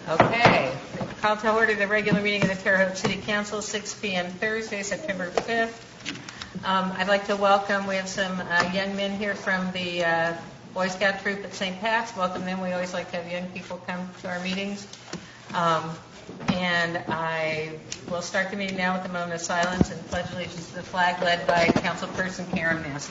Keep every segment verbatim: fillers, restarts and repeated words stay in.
Okay. Call to order the regular meeting of the Terre Haute City Council, six p.m. Thursday, September fifth. Um, I'd like to welcome, we have some uh, young men here from the uh, Boy Scout troop at Saint Pat's. Welcome them. We always like to have young people come to our meetings. Um, and I will start the meeting now with a moment of silence and pledge allegiance to the flag led by Councilperson Karen Massey.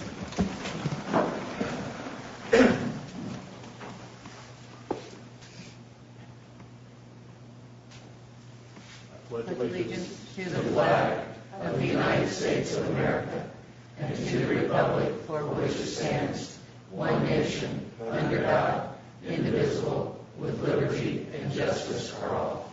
Pledge allegiance to the flag of the United States of America and to the republic for which it stands, one nation, under God, indivisible, with liberty and justice for all.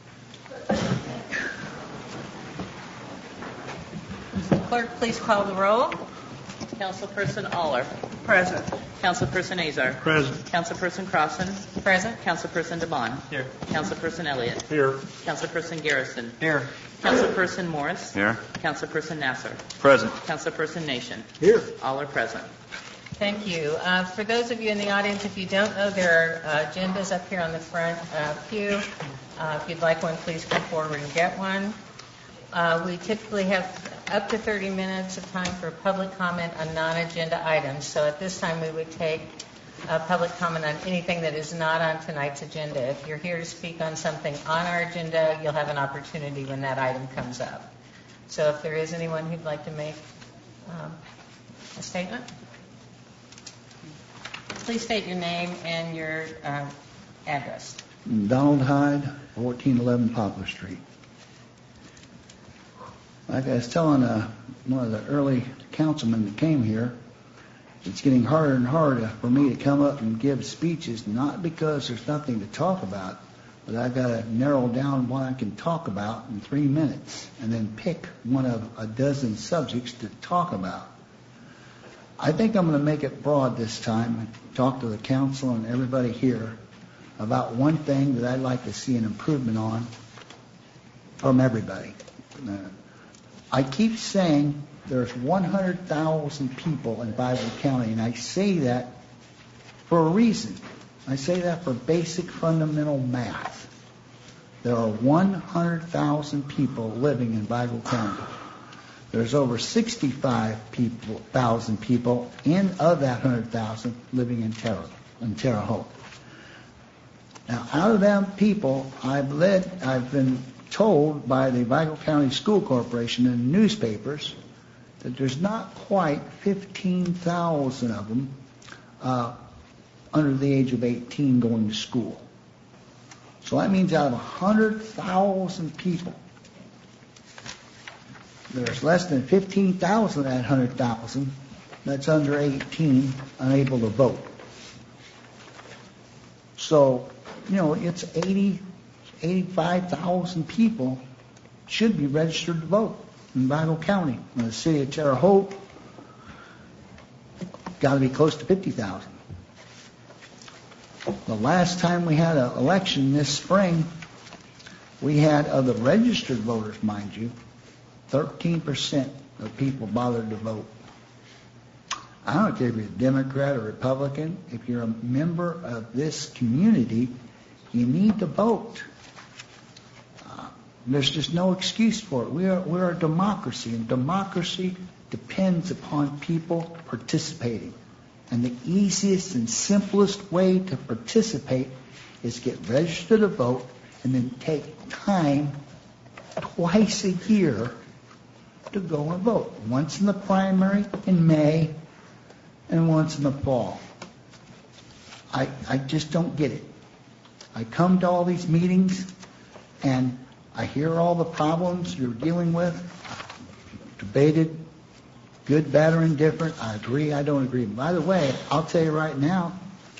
Clerk, please call the roll. Councilperson Aller. Present. Councilperson Azar. Present. Councilperson Crossan. Present. Councilperson DeBon. Here. Councilperson Elliott. Here. Councilperson Garrison. Here. Councilperson Morris. Here. Councilperson Nasser. Present. Councilperson Nation. Here. All are present. Thank you. Uh, for those of you in the audience, if you don't know, there are uh, agendas up here on the front uh, pew. Uh, if you'd like one, please come forward and get one. Uh, we typically have up to thirty minutes of time for public comment on non-agenda items. So at this time, we would take uh, public comment on anything that is not on tonight's agenda. If you're here to speak on something on our agenda, you'll have an opportunity when that item comes up. So if there is anyone who'd like to make um, a statement, please state your name and your uh, address. Donald Hyde, fourteen eleven Poplar Street. Like I was telling uh, one of the early councilmen that came here, it's getting harder and harder for me to come up and give speeches, not because there's nothing to talk about, but I've got to narrow down what I can talk about in three minutes and then pick one of a dozen subjects to talk about. I think I'm going to make it broad this time and talk to the council and everybody here about one thing that I'd like to see an improvement on from everybody. Uh, I keep saying there's one hundred thousand people in Bible County, and I say that for a reason. I say that for basic fundamental math. There are one hundred thousand people living in Bible County. There's over sixty-five thousand people in of that one hundred thousand living in Terre, in Terre Haute. Now, out of them people, I've led, I've been told by the Vigo County School Corporation in the newspapers that there's not quite fifteen thousand of them uh, under the age of eighteen going to school. So that means out of one hundred thousand people, there's less than fifteen thousand of that one hundred thousand that's under eighteen, unable to vote. So, you know, it's eighty, eighty-five thousand people should be registered to vote in Vigo County. In the city of Terre Haute, got to be close to fifty thousand. The last time we had an election this spring, we had, of the registered voters, mind you, thirteen percent of people bothered to vote. I don't care if you're a Democrat or Republican. If you're a member of this community, you need to vote. Uh, there's just no excuse for it. We are, we're a democracy, and democracy depends upon people participating. And the easiest and simplest way to participate is get registered to vote and then take time twice a year to go and vote. Once in the primary in May and once in the fall. I, I just don't get it. I come to all these meetings and I hear all the problems you're dealing with, debated, good, bad, or indifferent. I agree, I don't agree. By the way, I'll tell you right now,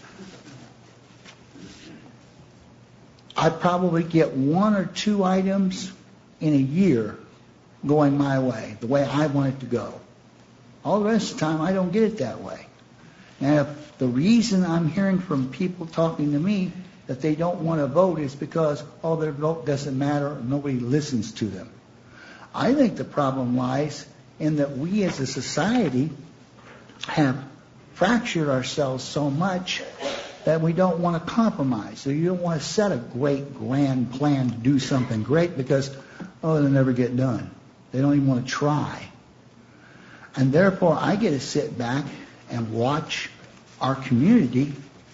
I probably get one or two items in a year going my way, the way I want it to go. All the rest of the time, I don't get it that way. And if the reason I'm hearing from people talking to me that they don't want to vote is because, oh, their vote doesn't matter, or nobody listens to them. I think the problem lies in that we as a society have fractured ourselves so much that we don't want to compromise. So you don't want to set a great, grand plan to do something great because, oh, they'll never get done. They don't even want to try. And therefore, I get to sit back and watch our community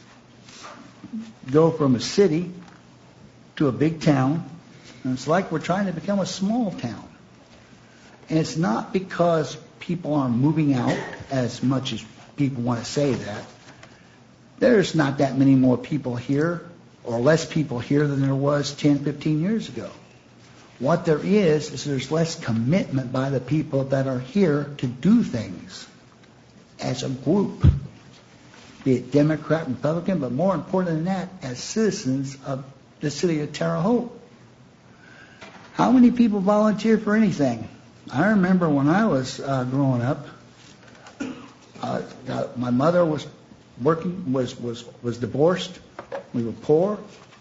go from a city to a big town. And it's like we're trying to become a small town. And it's not because people aren't moving out as much as people want to say that. There's not that many more people here or less people here than there was ten, fifteen years ago. What there is, is there's less commitment by the people that are here to do things as a group, be it Democrat, Republican, but more important than that, as citizens of the city of Terre Haute. How many people volunteer for anything? I remember when I was uh, growing up, uh, uh, my mother was working, was, was, was divorced. We were poor.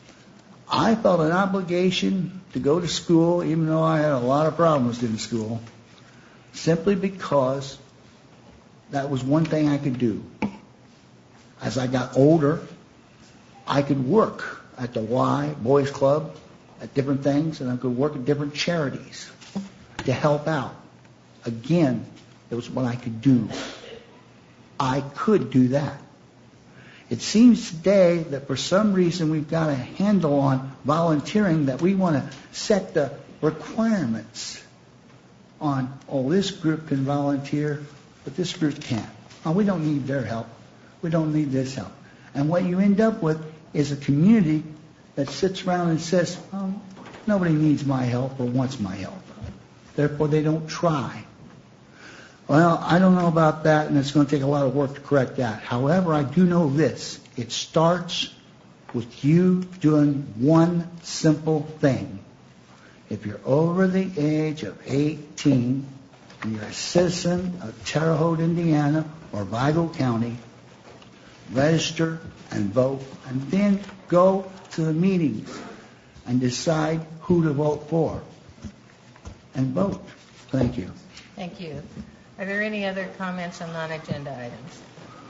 I felt an obligation to go to school, even though I had a lot of problems getting to school, simply because that was one thing I could do. As I got older, I could work at the Y, Boys Club, at different things, and I could work at different charities to help out. Again, it was what I could do. I could do that. It seems today that for some reason we've got a handle on volunteering, that we want to set the requirements on, oh, this group can volunteer, but this group can't. Oh, we don't need their help. We don't need this help. And what you end up with is a community that sits around and says, oh, nobody needs my help or wants my help. Therefore, they don't try. Well, I don't know about that, and it's going to take a lot of work to correct that. However, I do know this. It starts with you doing one simple thing. If you're over the age of eighteen, and you're a citizen of Terre Haute, Indiana, or Vigo County, register and vote, and then go to the meetings and decide who to vote for. And vote. Thank you. Thank you. Are there any other comments on non-agenda items?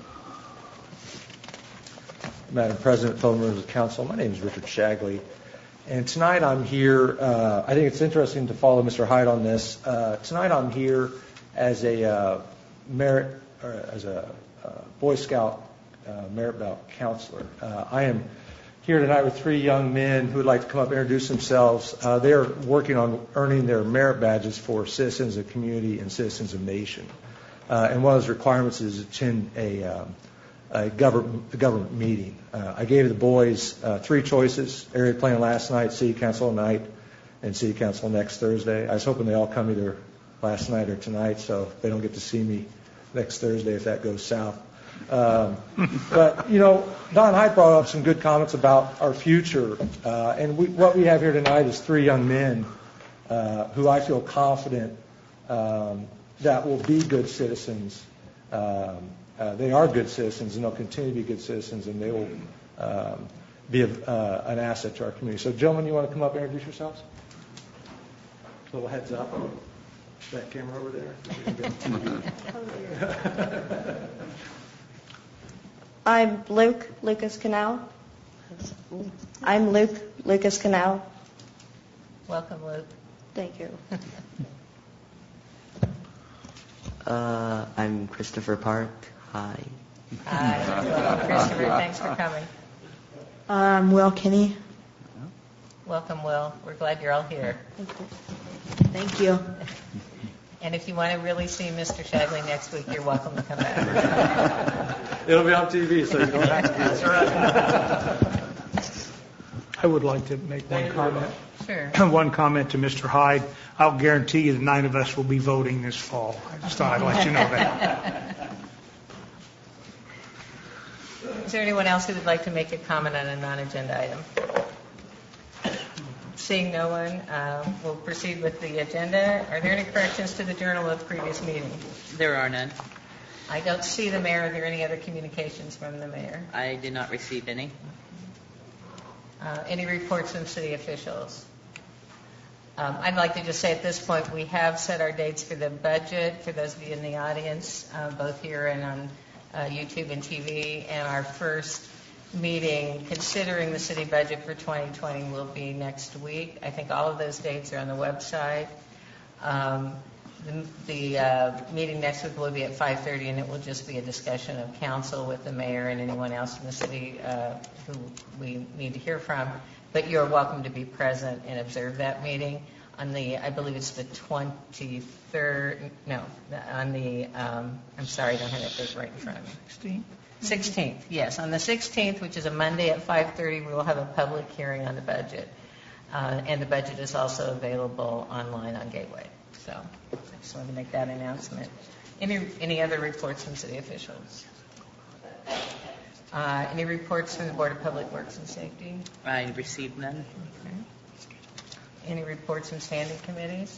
Madam President, fellow members of council, my name is Richard Shagley, and tonight I'm here. Uh, I think it's interesting to follow Mister Hyde on this. Uh, tonight I'm here as a uh, merit, or as a uh, Boy Scout uh, merit belt counselor. Uh, I am here tonight with three young men who would like to come up and introduce themselves. Uh, they're working on earning their merit badges for citizens of community and citizens of nation. Uh, and one of those requirements is to attend a, um, a government, a government meeting. Uh, I gave the boys uh, three choices: area plan last night, city council tonight, and city council next Thursday. I was hoping they all come either last night or tonight, so they don't get to see me next Thursday if that goes south. Um, but, you know, Don Hyde brought up some good comments about our future. Uh, and we, what we have here tonight is three young men uh, who I feel confident um, that will be good citizens. Um, uh, they are good citizens, and they'll continue to be good citizens, and they will um, be a, uh, an asset to our community. So, gentlemen, you want to come up and introduce yourselves? A little heads up. That camera over there. I'm Luke Lucas Canal. I'm Luke Lucas Canal. Welcome, Luke. Thank you. Uh, I'm Christopher Park. Hi. Hi. Welcome, Christopher. Thanks for coming. I'm Will Kinney. Welcome, Will. We're glad you're all here. Thank you. And if you want to really see Mister Shagley next week, you're welcome to come back. It'll be on T V, so you don't have to be there. I would like to make one comment. Sure. One comment to Mister Hyde. I'll guarantee you the nine of us will be voting this fall. I just thought I'd let you know that. Is there anyone else who would like to make a comment on a non-agenda item? Seeing no one, um, we'll proceed with the agenda. Are there any corrections to the journal of the previous meeting? There are none. I don't see the mayor. Are there any other communications from the mayor? I did not receive any. Uh, any reports from city officials? Um, I'd like to just say at this point we have set our dates for the budget for those of you in the audience, uh, both here and on uh, YouTube and T V. And our first meeting considering the city budget for twenty twenty will be next week. I think all of those dates are on the website. Um, The, the uh, meeting next week will be at five thirty, and it will just be a discussion of council with the mayor and anyone else in the city uh, who we need to hear from. But you're welcome to be present and observe that meeting on the, I believe it's the twenty-third, no, on the, um, I'm sorry, I don't have that date right in front of me. sixteenth? sixteenth, yes. On the sixteenth, which is a Monday at five thirty, we will have a public hearing on the budget. Uh, and the budget is also available online on Gateway. So I just wanted to make that announcement. Any any other reports from city officials? Uh, any reports from the Board of Public Works and Safety? I received none. Okay. Any reports from standing committees?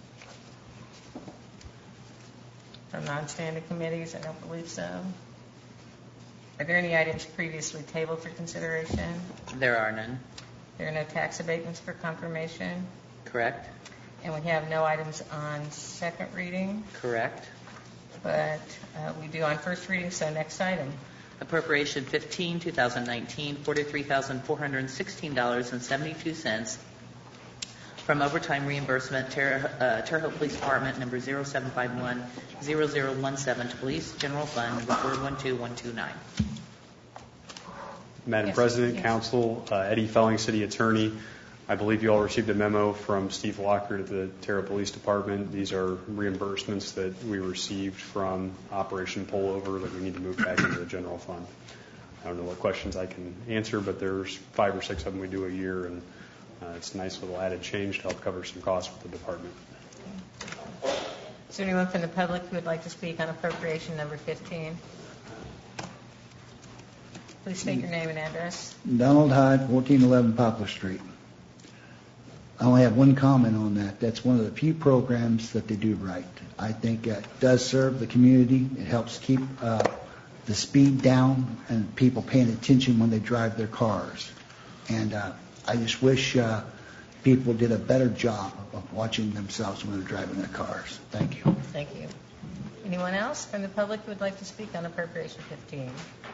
From non-standing committees? I don't believe so. Are there any items previously tabled for consideration? There are none. There are no tax abatements for confirmation? Correct? And we have no items on second reading, Correct. but uh, we do on first reading, so next item. Appropriation fifteen, two thousand nineteen, forty-three thousand four hundred sixteen dollars and seventy-two cents from overtime reimbursement, Terre, uh, Terre Haute Police Department, number zero seven five one zero zero one seven to Police General Fund, number four one two one two nine. Madam Yes. President, Yes. Council, uh, Eddie Felling, City Attorney. I believe you all received a memo from Steve Lockhart at the Terra Police Department. These are reimbursements that we received from Operation Pullover that we need to move back into the general fund. I don't know what questions I can answer, but there's five or six of them we do a year, and uh, it's a nice little added change to help cover some costs with the department. Is there anyone from the public who would like to speak on appropriation number fifteen? Please state your name and address. Donald Hyde, fourteen eleven Poplar Street. I only have one comment on that. That's one of the few programs that they do right. I think it does serve the community. It helps keep uh, the speed down and people paying attention when they drive their cars. And uh, I just wish uh, people did a better job of watching themselves when they're driving their cars. Thank you. Thank you. Anyone else from the public who would like to speak on appropriation fifteen?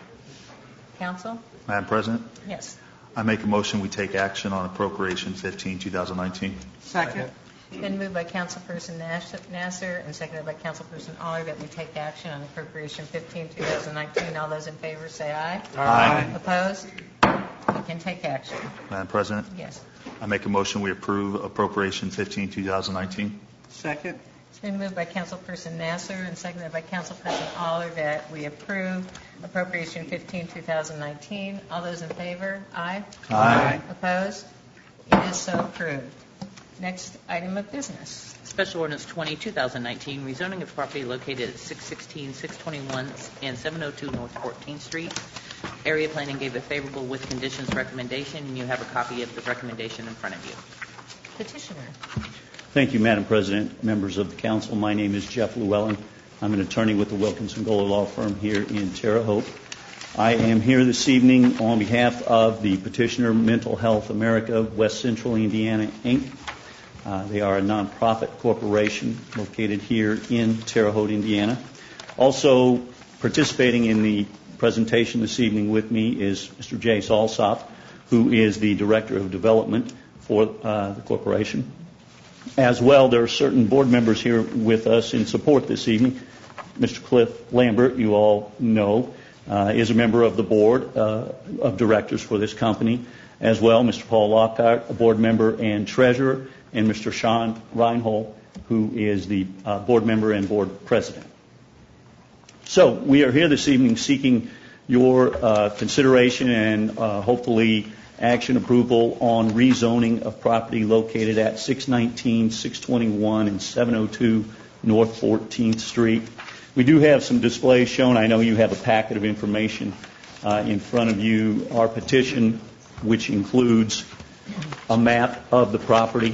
Council? Madam President, Yes. I make a motion we take action on appropriation fifteen, two thousand nineteen. Second. It's been moved by Councilperson Nash- Nasser and seconded by Councilperson Aller that we take action on appropriation fifteen, two thousand nineteen. All those in favor say aye. Aye. Opposed? We can take action. Madam President, Yes. I make a motion we approve appropriation fifteen, two thousand nineteen. Second. It's been moved by Councilperson Nasser and seconded by Councilperson Aller that we approve appropriation fifteen, two thousand nineteen. All those in favor? Aye. Aye. Opposed? It is so approved. Next item of business. Special Ordinance twenty, two thousand nineteen, rezoning of property located at six sixteen, six twenty-one, and seven oh two North fourteenth Street. Area Planning gave a favorable with conditions recommendation, and you have a copy of the recommendation in front of you. Petitioner. Thank you, Madam President, members of the council. My name is Jeff Llewellyn. I'm an attorney with the Wilkinson Gola Law Firm here in Terre Haute. I am here this evening on behalf of the petitioner Mental Health America West Central Indiana, Incorporated. Uh, they are a nonprofit corporation located here in Terre Haute, Indiana. Also participating in the presentation this evening with me is Mister Jay Salsop, who is the Director of Development for uh, the corporation. As well, there are certain board members here with us in support this evening. Mister Cliff Lambert, you all know, uh, is a member of the board uh, of directors for this company. As well, Mister Paul Lockhart, a board member and treasurer, and Mister Sean Reinhold, who is the uh, board member and board president. So we are here this evening seeking your uh, consideration and uh, hopefully action approval on rezoning of property located at six nineteen, six twenty-one, and seven oh two North fourteenth Street. We do have some displays shown. I know you have a packet of information uh, in front of you. Our petition, which includes a map of the property,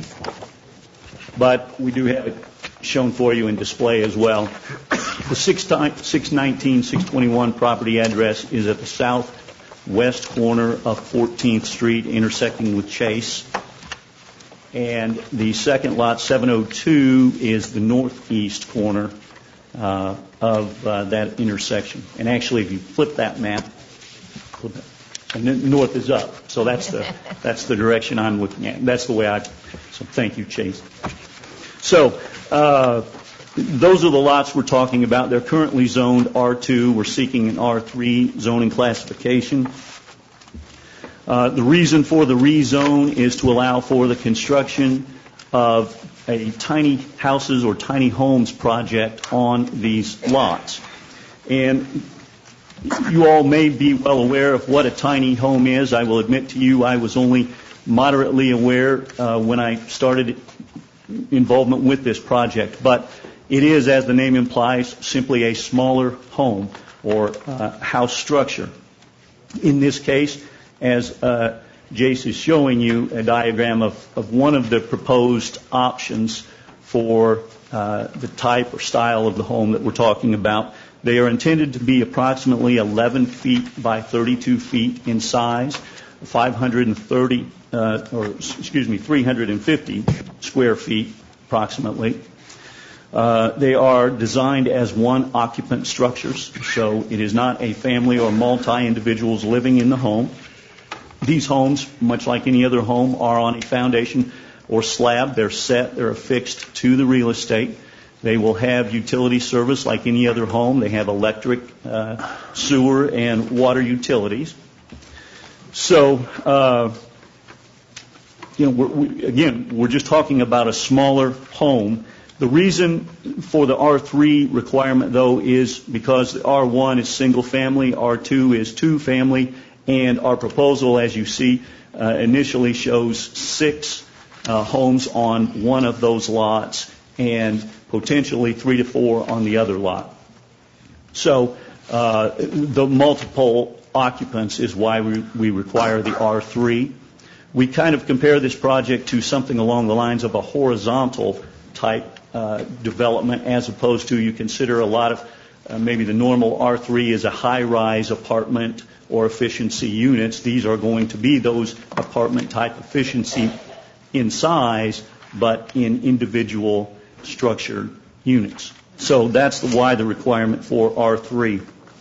but we do have it shown for you in display as well. The six nineteen, six twenty-one property address is at the southwest corner of fourteenth Street, intersecting with Chase. And the second lot, seven oh two, is the northeast corner uh, of uh, that intersection. And actually, if you flip that map, flip it. and then north is up. So that's the that's the direction I'm looking at. That's the way I. So thank you, Chase. So uh, those are the lots we're talking about. They're currently zoned R two. We're seeking an R three zoning classification. Uh, the reason for the rezone is to allow for the construction of a tiny houses or tiny homes project on these lots. And you all may be well aware of what a tiny home is. I will admit to you I was only moderately aware uh, when I started involvement with this project. But it is, as the name implies, simply a smaller home or uh, house structure. In this case, as uh, Jace is showing you, a diagram of, of one of the proposed options for uh, the type or style of the home that we're talking about. They are intended to be approximately eleven feet by thirty-two feet in size, five hundred thirty, uh, or excuse me, three hundred fifty square feet approximately. Uh, they are designed as one occupant structures, so it is not a family or multi-individuals living in the home. These homes, much like any other home, are on a foundation or slab. They're set, they're affixed to the real estate. They will have utility service like any other home. They have electric, uh, sewer, and water utilities. So, uh, you know, we're, we, again, we're just talking about a smaller home. The reason for the R three requirement, though, is because the R one is single family, R two is two family, and our proposal, as you see, uh, initially shows six uh, homes on one of those lots and potentially three to four on the other lot. So uh, the multiple occupants is why we, we require the R three. We kind of compare this project to something along the lines of a horizontal type uh, development, as opposed to, you consider a lot of uh, maybe the normal R three is a high-rise apartment or efficiency units. These are going to be those apartment type efficiency in size, but in individual structured units. So that's the, why the requirement for R three.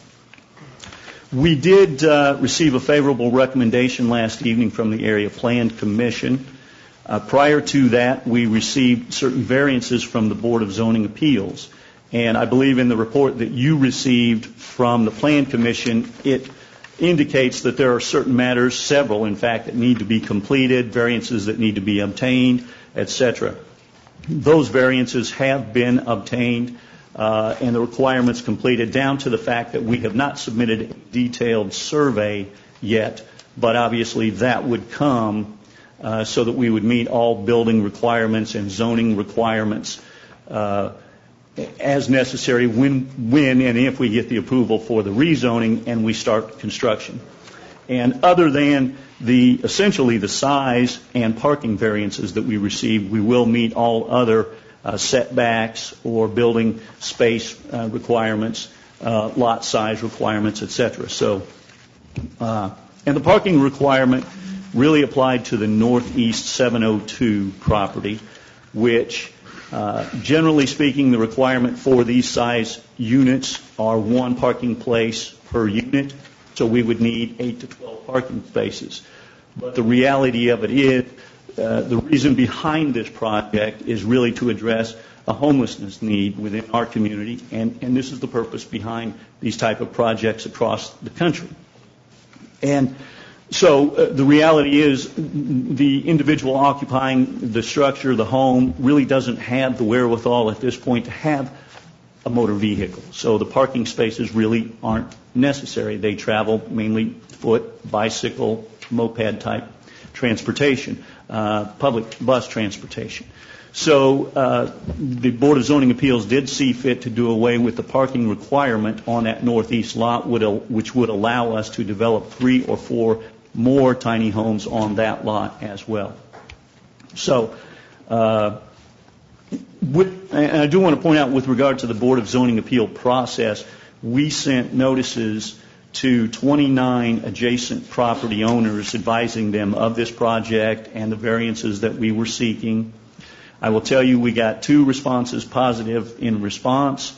We did uh, receive a favorable recommendation last evening from the Area Plan Commission. Uh, prior to that, we received certain variances from the Board of Zoning Appeals. And I believe in the report that you received from the Plan Commission, it indicates that there are certain matters, several in fact, that need to be completed, variances that need to be obtained, et cetera. Those variances have been obtained uh, and the requirements completed, down to the fact that we have not submitted a detailed survey yet, but obviously that would come uh, so that we would meet all building requirements and zoning requirements uh, as necessary when, when and if we get the approval for the rezoning and we start construction. And other than the essentially the size and parking variances that we received, we will meet all other uh, setbacks or building space uh, requirements, uh, lot size requirements, et cetera. So, uh, and the parking requirement really applied to the Northeast seven oh two property, which Uh, generally speaking, the requirement for these size units are one parking place per unit, so we would need eight to twelve parking spaces. But the reality of it is, uh, the reason behind this project is really to address a homelessness need within our community, and, and this is the purpose behind these type of projects across the country. And So uh, the reality is the individual occupying the structure, the home, really doesn't have the wherewithal at this point to have a motor vehicle. So the parking spaces really aren't necessary. They travel mainly foot, bicycle, moped type transportation, uh, public bus transportation. So uh, the Board of Zoning Appeals did see fit to do away with the parking requirement on that northeast lot, which would allow us to develop three or four more tiny homes on that lot as well. So, uh, with, and I do want to point out with regard to the Board of Zoning Appeal process, we sent notices to twenty-nine adjacent property owners advising them of this project and the variances that we were seeking. I will tell you we got two responses positive in response.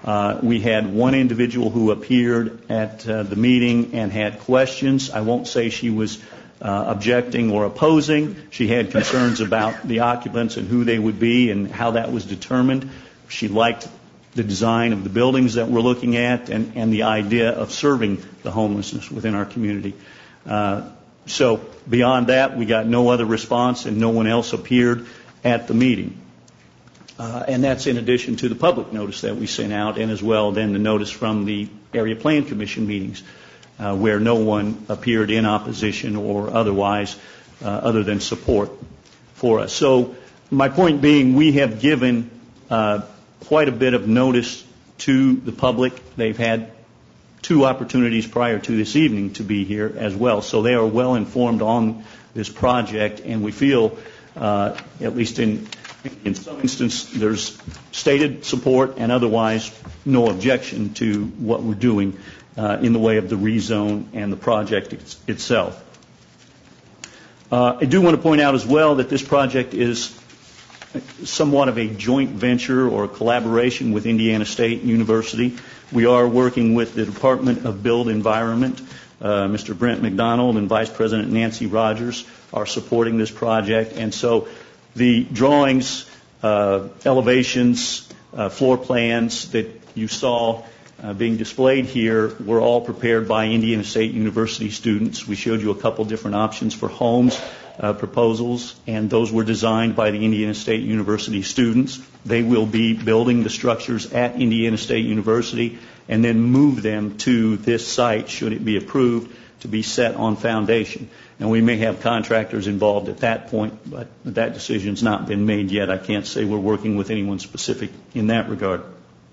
Uh, we had one individual who appeared at uh, the meeting and had questions. I won't say she was uh, objecting or opposing. She had concerns about the occupants and who they would be and how that was determined. She liked the design of the buildings that we're looking at and, and the idea of serving the homelessness within our community. Uh, so beyond that, we got no other response and no one else appeared at the meeting. Uh, and that's in addition to the public notice that we sent out, and as well then the notice from the Area Plan Commission meetings, uh, where no one appeared in opposition or otherwise, uh, other than support for us. So my point being, we have given uh, quite a bit of notice to the public. They've had two opportunities prior to this evening to be here as well, so they are well informed on this project, and we feel, uh, at least in In some instances, there's stated support and otherwise no objection to what we're doing uh, in the way of the rezone and the project it's, itself. Uh, I do want to point out as well that this project is somewhat of a joint venture or collaboration with Indiana State University. We are working with the Department of Built Environment. Uh, Mister Brent McDonald and Vice President Nancy Rogers are supporting this project, and so the drawings, uh, elevations, uh, floor plans that you saw uh, being displayed here were all prepared by Indiana State University students. We showed you a couple different options for homes uh, proposals, and those were designed by the Indiana State University students. They will be building the structures at Indiana State University and then move them to this site, should it be approved, to be set on foundation. And we may have contractors involved at that point, but that decision's not been made yet. I can't say we're working with anyone specific in that regard.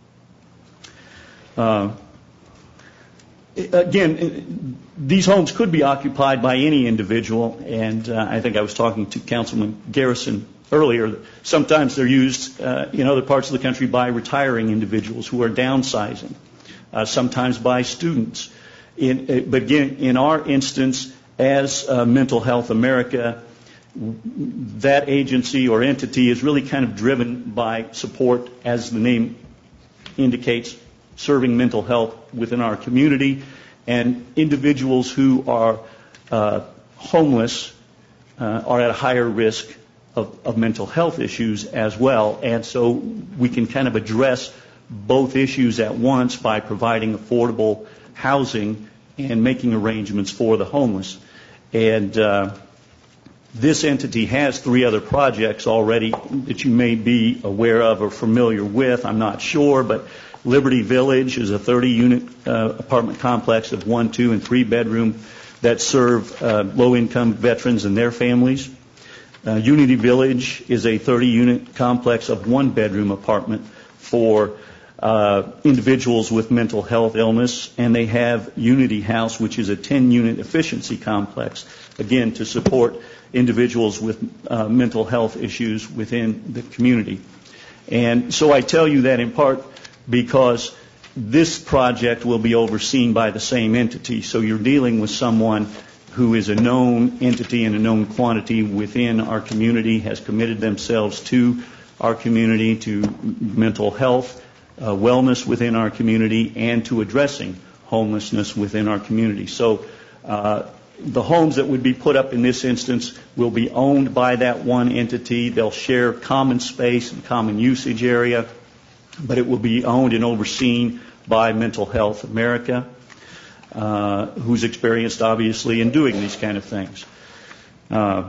Uh, again, these homes could be occupied by any individual, and uh, I think I was talking to Councilman Garrison earlier. Sometimes they're used uh, in other parts of the country by retiring individuals who are downsizing, uh, sometimes by students. In, uh, but again, in our instance, as uh, Mental Health America, that agency or entity is really kind of driven by support, as the name indicates, serving mental health within our community. And individuals who are uh, homeless uh, are at a higher risk of, of mental health issues as well. And so we can kind of address both issues at once by providing affordable housing and making arrangements for the homeless. And uh, this entity has three other projects already that you may be aware of or familiar with. I'm not sure, but Liberty Village is a thirty-unit uh, apartment complex of one, two, and three bedroom that serve uh, low-income veterans and their families. Uh, Unity Village is a thirty-unit complex of one-bedroom apartment for Uh, individuals with mental health illness, and they have Unity House, which is a ten-unit efficiency complex, again, to support individuals with uh, mental health issues within the community. And so I tell you that in part because this project will be overseen by the same entity. So you're dealing with someone who is a known entity and a known quantity within our community, has committed themselves to our community, to mental health, Uh, wellness within our community, and to addressing homelessness within our community. So uh, the homes that would be put up in this instance will be owned by that one entity. They'll share common space and common usage area, but it will be owned and overseen by Mental Health America, uh, who's experienced, obviously, in doing these kind of things. Uh,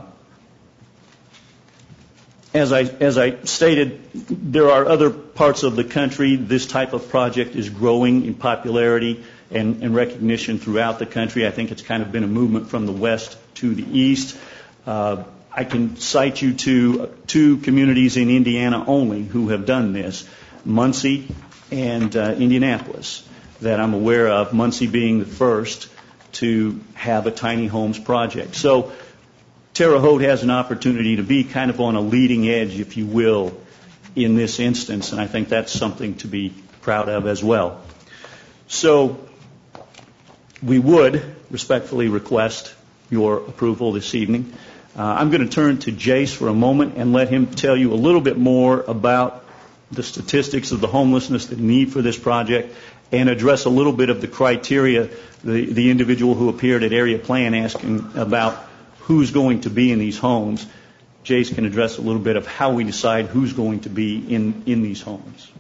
As I, as I stated, there are other parts of the country. This type of project is growing in popularity and, and recognition throughout the country. I think it's kind of been a movement from the west to the east. Uh, I can cite you to two communities in Indiana only who have done this, Muncie and uh, Indianapolis, that I'm aware of, Muncie being the first to have a tiny homes project. So Terre Haute has an opportunity to be kind of on a leading edge, if you will, in this instance, and I think that's something to be proud of as well. So we would respectfully request your approval this evening. Uh, I'm going to turn to Jace for a moment and let him tell you a little bit more about the statistics of the homelessness, the need for this project, and address a little bit of the criteria, the, the individual who appeared at area plan asking about who's going to be in these homes. Jace can address a little bit of how we decide who's going to be in, in these homes.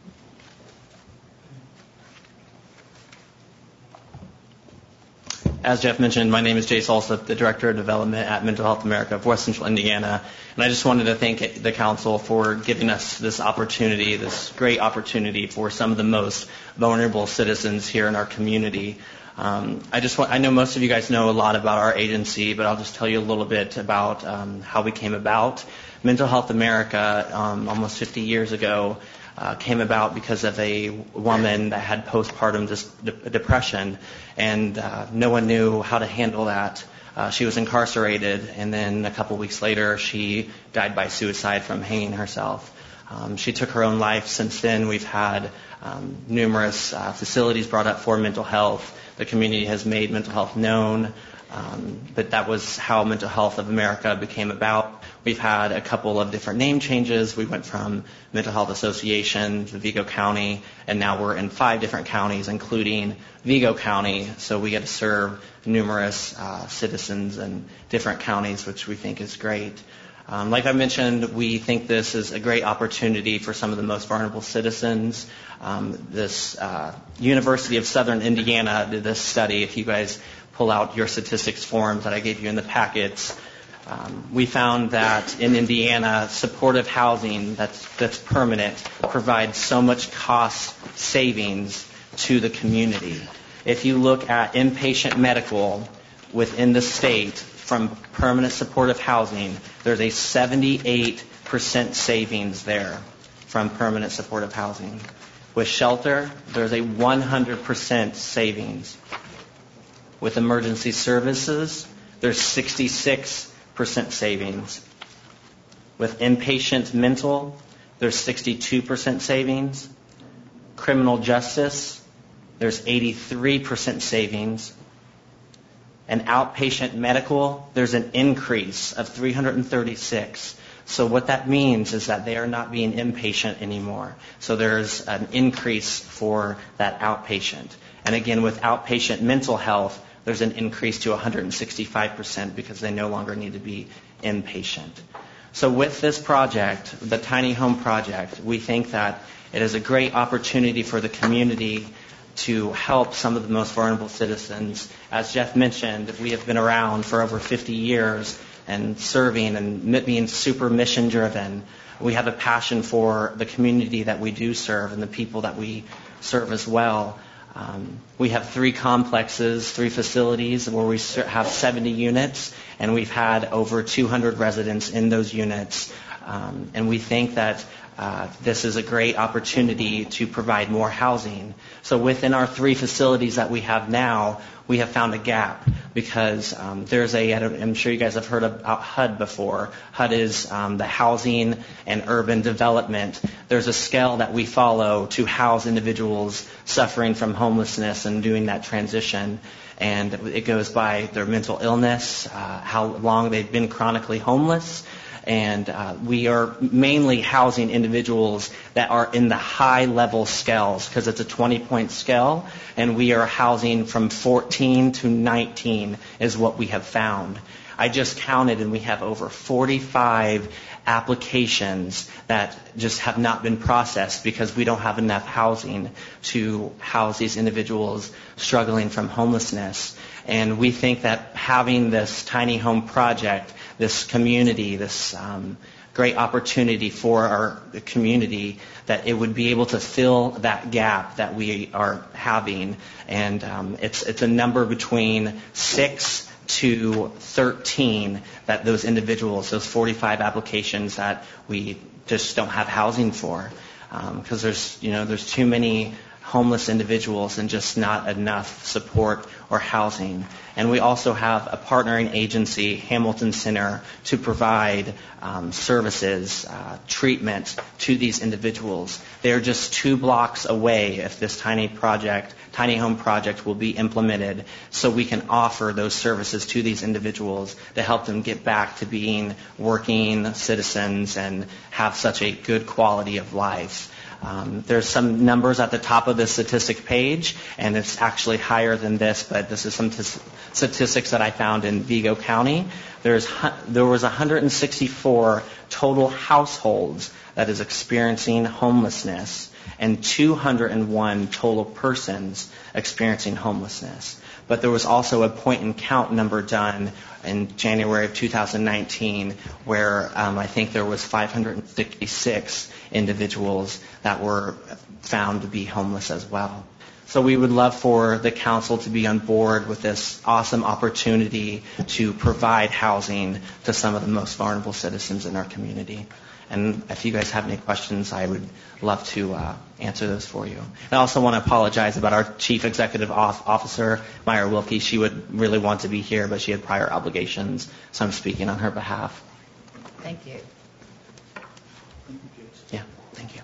As Jeff mentioned, my name is Jace Alsup, the Director of Development at Mental Health America of West Central Indiana. And I just wanted to thank the council for giving us this opportunity, this great opportunity for some of the most vulnerable citizens here in our community. Um, I just want, I know most of you guys know a lot about our agency, but I'll just tell you a little bit about um, how we came about. Mental Health America, um, almost fifty years ago, Uh, came about because of a woman that had postpartum dis- de- depression, and uh, no one knew how to handle that. Uh, she was incarcerated, and then a couple weeks later, she died by suicide from hanging herself. Um, she took her own life. Since then, we've had um, numerous uh, facilities brought up for mental health. The community has made mental health known, um, but that was how Mental Health of America became about. We've had a couple of different name changes. We went from Mental Health Association to Vigo County, and now we're in five different counties, including Vigo County. So we get to serve numerous uh, citizens in different counties, which we think is great. Um, like I mentioned, we think this is a great opportunity for some of the most vulnerable citizens. Um, this uh, University of Southern Indiana did this study. If you guys pull out your statistics forms that I gave you in the packets, Um, we found that in Indiana, supportive housing that's, that's permanent provides so much cost savings to the community. If you look at inpatient medical within the state from permanent supportive housing, there's a seventy-eight percent savings there from permanent supportive housing. With shelter, there's a one hundred percent savings. With emergency services, there's sixty-six percent savings. With inpatient mental, there's sixty-two percent savings. Criminal justice, there's eighty-three percent savings. And outpatient medical, there's an increase of three hundred thirty-six. So what that means is that they are not being inpatient anymore. So there's an increase for that outpatient. And again, with outpatient mental health, there's an increase to one hundred sixty-five percent because they no longer need to be inpatient. So with this project, the Tiny Home Project, we think that it is a great opportunity for the community to help some of the most vulnerable citizens. As Jeff mentioned, we have been around for over fifty years and serving and being super mission driven. We have a passion for the community that we do serve and the people that we serve as well. Um, we have three complexes, three facilities where we have seventy units, and we've had over two hundred residents in those units. Um, and we think that uh, this is a great opportunity to provide more housing. So within our three facilities that we have now, we have found a gap because um, there's a, I'm sure you guys have heard about H U D before. H U D is um, the Housing and Urban Development. There's a scale that we follow to house individuals suffering from homelessness and doing that transition. And it goes by their mental illness, uh, how long they've been chronically homeless. And uh, we are mainly housing individuals that are in the high-level scales because it's a twenty-point scale, and we are housing from fourteen to nineteen is what we have found. I just counted, and we have over forty-five applications that just have not been processed because we don't have enough housing to house these individuals struggling from homelessness. And we think that having this tiny home project, this community, this um, great opportunity for our community, that it would be able to fill that gap that we are having. And um, it's it's a number between six to thirteen that those individuals, those forty-five applications that we just don't have housing for, because um, there's you know there's too many homeless individuals and just not enough support or housing. And we also have a partnering agency, Hamilton Center, to provide um, services, uh, treatment to these individuals. They're just two blocks away if this tiny project, tiny home project will be implemented, so we can offer those services to these individuals to help them get back to being working citizens and have such a good quality of life. Um, there's some numbers at the top of the statistic page, and it's actually higher than this, but this is some t- statistics that I found in Vigo County. There's there was one hundred sixty-four total households that is experiencing homelessness, and two hundred one total persons experiencing homelessness. But there was also a point and count number done in January of two thousand nineteen where um, I think there was five hundred sixty-six individuals that were found to be homeless as well. So we would love for the council to be on board with this awesome opportunity to provide housing to some of the most vulnerable citizens in our community. And if you guys have any questions, I would love to uh, answer those for you. I also want to apologize about our Chief Executive Officer, Myra Wilkie. She would really want to be here, but she had prior obligations, so I'm speaking on her behalf. Thank you. Yeah, thank you.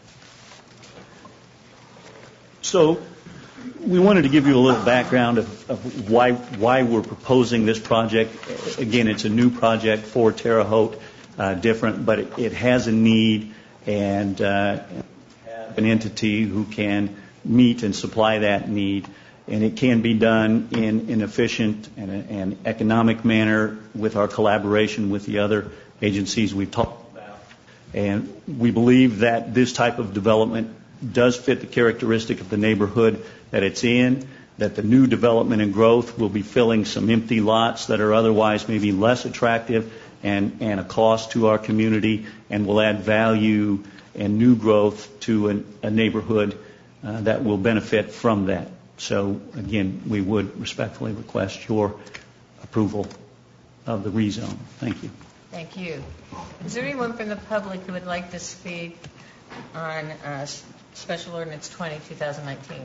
So we wanted to give you a little background of, of why why we're proposing this project. Again, it's a new project for Terre Haute, uh, different, but it, it has a need and uh, an entity who can meet and supply that need. And it can be done in an efficient and an economic manner with our collaboration with the other agencies we've talked about. And we believe that this type of development does fit the characteristic of the neighborhood that it's in, that the new development and growth will be filling some empty lots that are otherwise maybe less attractive and, and a cost to our community, and will add value and new growth to an, a neighborhood uh, that will benefit from that. So, again, we would respectfully request your approval of the rezone. Thank you. Thank you. Is there anyone from the public who would like to speak on uh, Special Ordinance twenty, two thousand nineteen?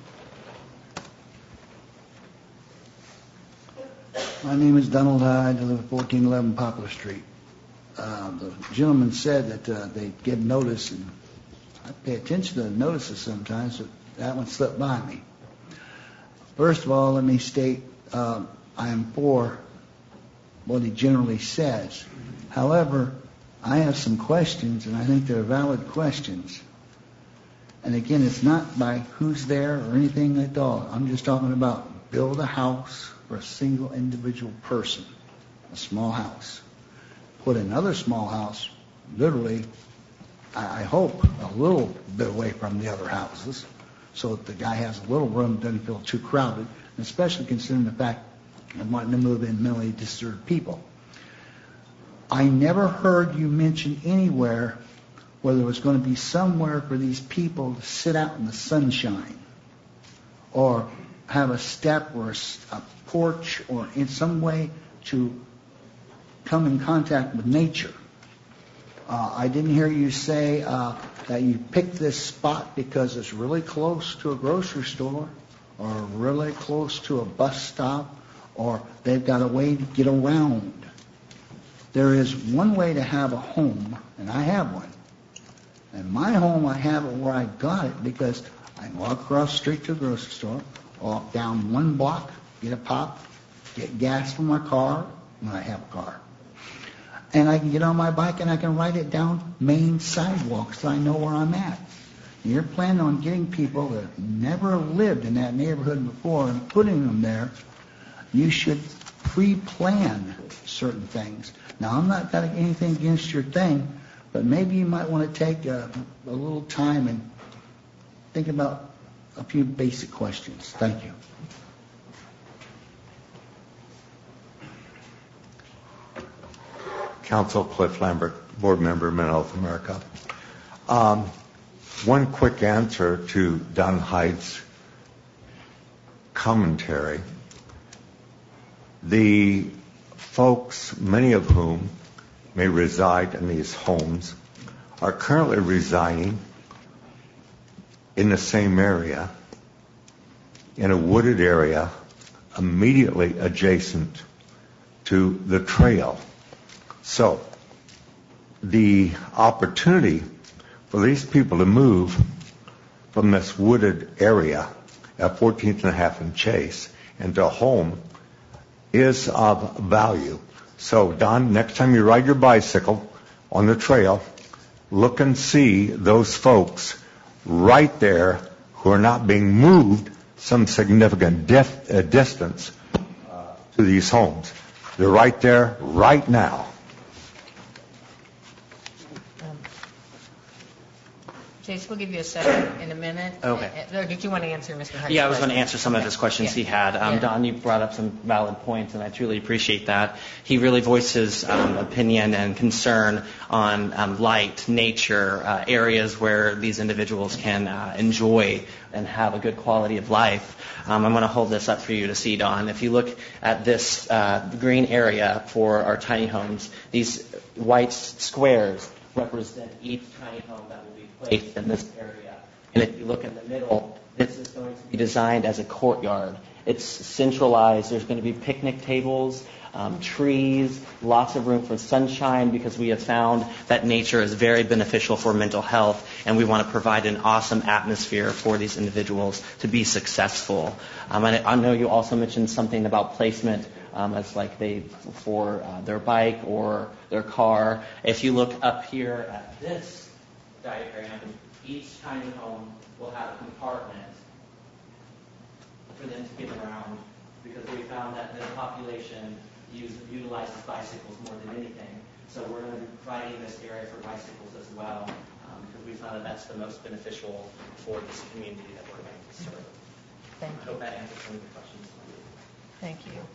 My name is Donald Hyde. I live at fourteen eleven Poplar Street. Uh, the gentleman said that uh, they give notice, and I pay attention to the notices sometimes, but that one slipped by me. First of all, let me state um, I am for what he generally says. However, I have some questions, and I think they're valid questions. And again, it's not by who's there or anything at all. I'm just talking about build a house for a single individual person, a small house. Put another small house, literally, I, I hope, a little bit away from the other houses, so that the guy has a little room, doesn't feel too crowded, especially considering the fact of wanting to move in mentally disturbed people. I never heard you mention anywhere where there was going to be somewhere for these people to sit out in the sunshine, or have a step or a, a porch, or in some way to come in contact with nature. Uh, I didn't hear you say uh, that you picked this spot because it's really close to a grocery store, or really close to a bus stop, or they've got a way to get around. There is one way to have a home, and I have one. And my home, I have it where I got it because I can walk across the street to a grocery store, walk down one block, get a pop, get gas for my car when I have a car. And I can get on my bike and I can ride it down main sidewalks so I know where I'm at. And you're planning on getting people that never lived in that neighborhood before and putting them there. You should pre-plan certain things. Now, I'm not got anything against your thing, but maybe you might want to take a, a little time and think about a few basic questions. Thank you. Council, Cliff Lambert, Board Member, Mental Health America. Um, one quick answer to Don Hyde's commentary. The folks, many of whom may reside in these homes, are currently residing in the same area in a wooded area immediately adjacent to the trail. So the opportunity for these people to move from this wooded area at fourteenth and a half and Chase into a home is of value. So, Don, next time you ride your bicycle on the trail, look and see those folks right there who are not being moved some significant dif- uh, distance uh, to these homes. They're right there right now. Chase, we'll give you a second in a minute. Okay. Uh, Or did you want to answer Mister Hyde's Yeah, I was going to question? answer some of Okay. his questions Yeah. he had. Um, Yeah. Don, you brought up some valid points, and I truly appreciate that. He really voiced his um, opinion and concern on um, light, nature, uh, areas where these individuals can uh, enjoy and have a good quality of life. Um, I'm going to hold this up for you to see, Don. If you look at this uh, green area for our tiny homes, these white squares represent each tiny home that will be placed in this area. And if you look in the middle, this is going to be designed as a courtyard. It's centralized. There's going to be picnic tables, um, trees, lots of room for sunshine, because we have found that nature is very beneficial for mental health, and we want to provide an awesome atmosphere for these individuals to be successful. Um, and I know you also mentioned something about placement. Um, as like they for uh, their bike or their car. If you look up here at this diagram, each tiny home will have a compartment for them to get around, because we found that the population use, utilizes bicycles more than anything. So we're going to be providing this area for bicycles as well, um, because we found that that's the most beneficial for this community that we're going to serve. Thank I hope that answers some of your questions. Thank you.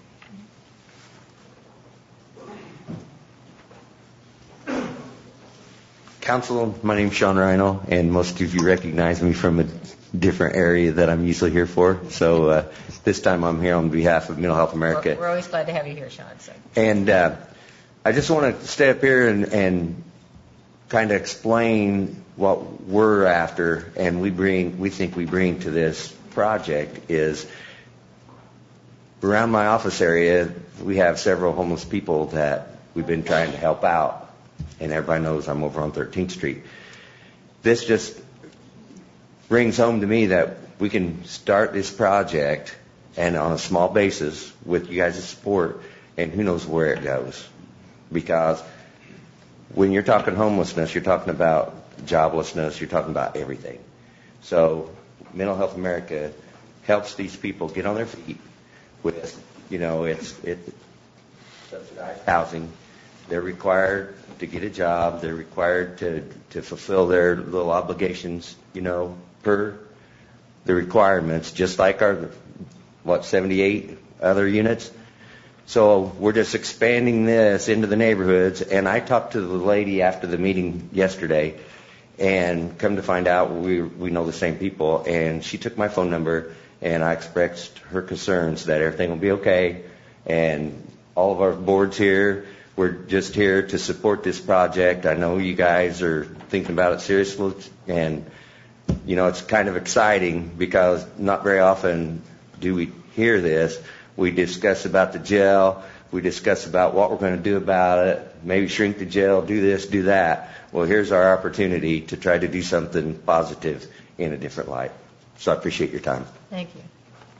Council, my name's Sean Rhino, and most of you recognize me from a different area that I'm usually here for. So uh, this time I'm here on behalf of Mental Health America. We're, we're always glad to have you here, Sean. So. And uh, I just want to stay up here and, and kind of explain what we're after, and we bring, we think we bring to this project is around my office area, we have several homeless people that we've been trying to help out. And everybody knows I'm over on thirteenth Street. This just brings home to me that we can start this project and on a small basis with you guys' support, and who knows where it goes. Because when you're talking homelessness, you're talking about joblessness, you're talking about everything. So Mental Health America helps these people get on their feet with, you know, it's, it's subsidized housing. They're required to get a job. They're required to, to fulfill their little obligations, you know, per the requirements, just like our, what, seventy-eight other units. So we're just expanding this into the neighborhoods. And I talked to the lady after the meeting yesterday, and come to find out we, we know the same people. And she took my phone number, and I expressed her concerns that everything will be okay. And all of our boards here, we're just here to support this project. I know you guys are thinking about it seriously, and, you know, it's kind of exciting because not very often do we hear this. We discuss about the jail. We discuss about what we're going to do about it, maybe shrink the jail, do this, do that. Well, here's our opportunity to try to do something positive in a different light. So I appreciate your time. Thank you.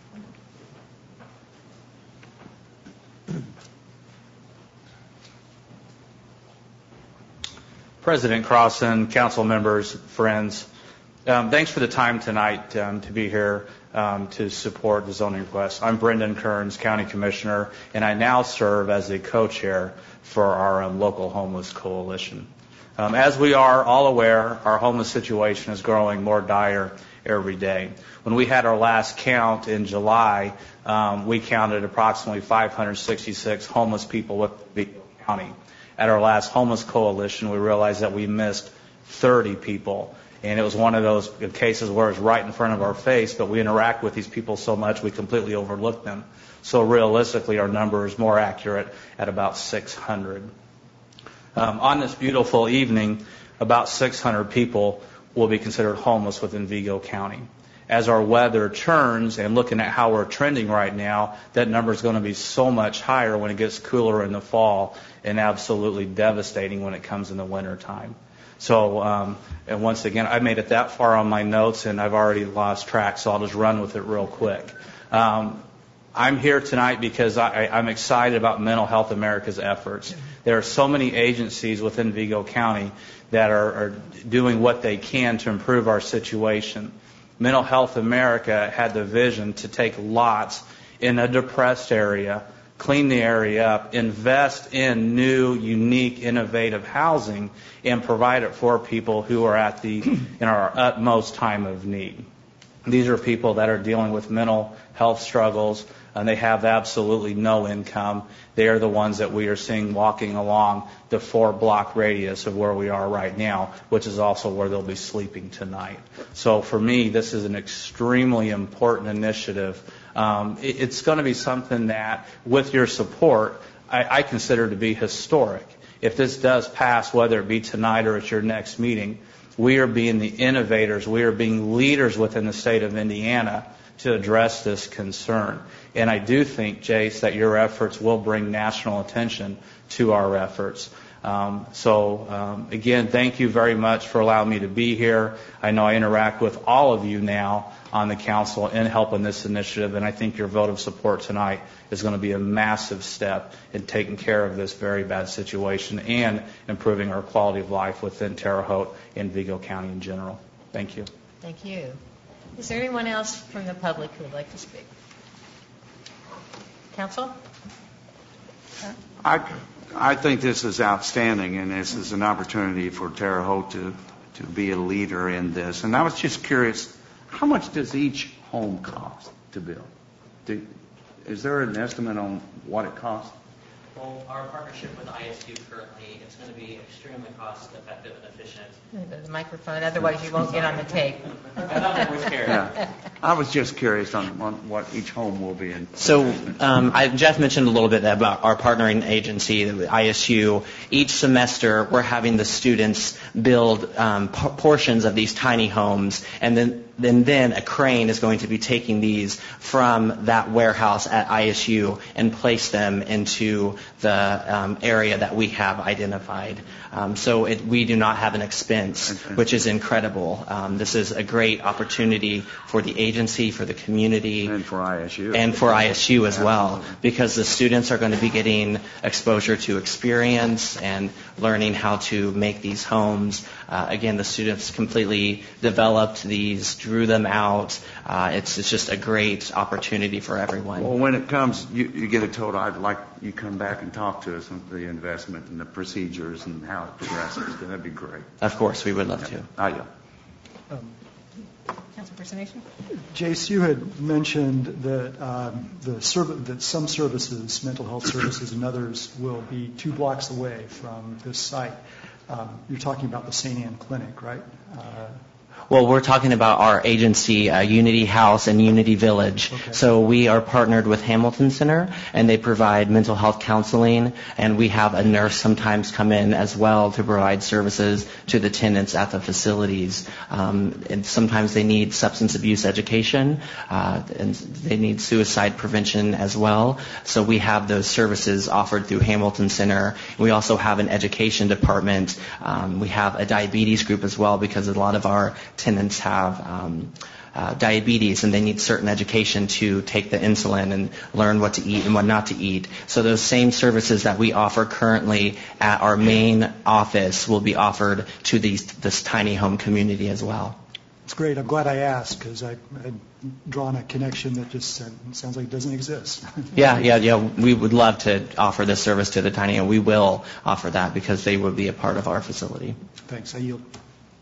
President Crossan, council members, friends, um, thanks for the time tonight um, to be here um, to support the zoning request. I'm Brendan Kearns, County Commissioner, and I now serve as the co-chair for our um, local homeless coalition. Um, as we are all aware, our homeless situation is growing more dire every day. When we had our last count in July, um, we counted approximately five hundred sixty-six homeless people within Vigo County. At our last homeless coalition, we realized that we missed thirty people. And it was one of those cases where it's right in front of our face, but we interact with these people so much we completely overlook them. So realistically, our number is more accurate at about six hundred. Um, on this beautiful evening, about six hundred people will be considered homeless within Vigo County. as our weather turns and looking at how we're trending right now, that number is going to be so much higher when it gets cooler in the fall and absolutely devastating when it comes in the wintertime. So, um, and once again, I made it that far on my notes, and I've already lost track, so I'll just run with it real quick. Um, I'm here tonight because I, I'm excited about Mental Health America's efforts. There are so many agencies within Vigo County that are, are doing what they can to improve our situation. Mental Health America had the vision to take lots in a depressed area, clean the area up, invest in new, unique, innovative housing, and provide it for people who are at the in our utmost time of need. These are people that are dealing with mental health struggles, and they have absolutely no income. They are the ones that we are seeing walking along the four-block radius of where we are right now, which is also where they'll be sleeping tonight. So for me, this is an extremely important initiative. Um, it, it's going to be something that, with your support, I, I consider to be historic. If this does pass, whether it be tonight or at your next meeting, we are being the innovators, we are being leaders within the state of Indiana to address this concern. And I do think, Jace, that your efforts will bring national attention to our efforts. Um, so, um, again, thank you very much for allowing me to be here. I know I interact with all of you now on the council in helping this initiative, and I think your vote of support tonight is going to be a massive step in taking care of this very bad situation and improving our quality of life within Terre Haute and Vigo County in general. Thank you. Thank you. Is there anyone else from the public who would like to speak? Council? I, I think this is outstanding, and this is an opportunity for Terre Haute to, to be a leader in this. And I was just curious, how much does each home cost to build? Do, is there an estimate on what it costs? Well, our partnership with I S U currently, it's going to be extremely cost effective and efficient. The microphone, otherwise you won't get on the tape. Yeah. I was just curious on, on what each home will be in. So um, I, Jeff mentioned a little bit about our partnering agency, the I S U. Each semester, we're having the students build um, p- portions of these tiny homes, and then and then a crane is going to be taking these from that warehouse at I S U and place them into the um, area that we have identified. Um, so it, we do not have an expense, which is incredible. Um, this is a great opportunity for the agency, for the community, and for I S U, and for I S U as well, because the students are going to be getting exposure to experience and learning how to make these homes. Uh, again, the students completely developed these, drew them out. Uh, it's, it's just a great opportunity for everyone. Well, when it comes, you, you get a total, I'd like you come back and talk to us on the investment and the procedures and how it progresses. That'd be great. Of course, we would love to. I do. Um, Councilperson Nation? Jace, you had mentioned that um, the serv- that some services, mental health services and others, will be two blocks away from this site. Um, you're talking about the Saint Anne Clinic, right? Uh, Well, we're talking about our agency, uh, Unity House and Unity Village. Okay. So we are partnered with Hamilton Center, and they provide mental health counseling, and we have a nurse sometimes come in as well to provide services to the tenants at the facilities. Um, and sometimes they need substance abuse education, uh, and they need suicide prevention as well. So we have those services offered through Hamilton Center. We also have an education department. Um, we have a diabetes group as well, because a lot of our tenants have um, uh, diabetes, and they need certain education to take the insulin and learn what to eat and what not to eat. So those same services that we offer currently at our main office will be offered to these, this tiny home community as well. It's great. I'm glad I asked, because I had drawn a connection that just sounds like it doesn't exist. Yeah, yeah, yeah. We would love to offer this service to the tiny, and we will offer that because they will be a part of our facility. Thanks. I yield.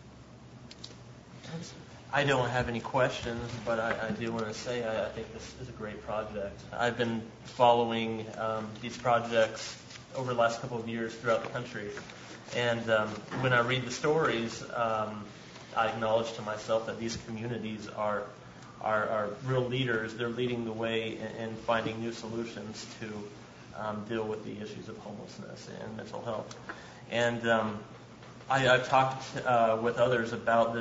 I don't have any questions, but I, I do want to say I, I think this is a great project. I've been following um, these projects over the last couple of years throughout the country, and um, when I read the stories, um, I acknowledge to myself that these communities are, are, are real leaders. They're leading the way in, in finding new solutions to um, deal with the issues of homelessness and mental health. And um, I, I've talked uh, with others about this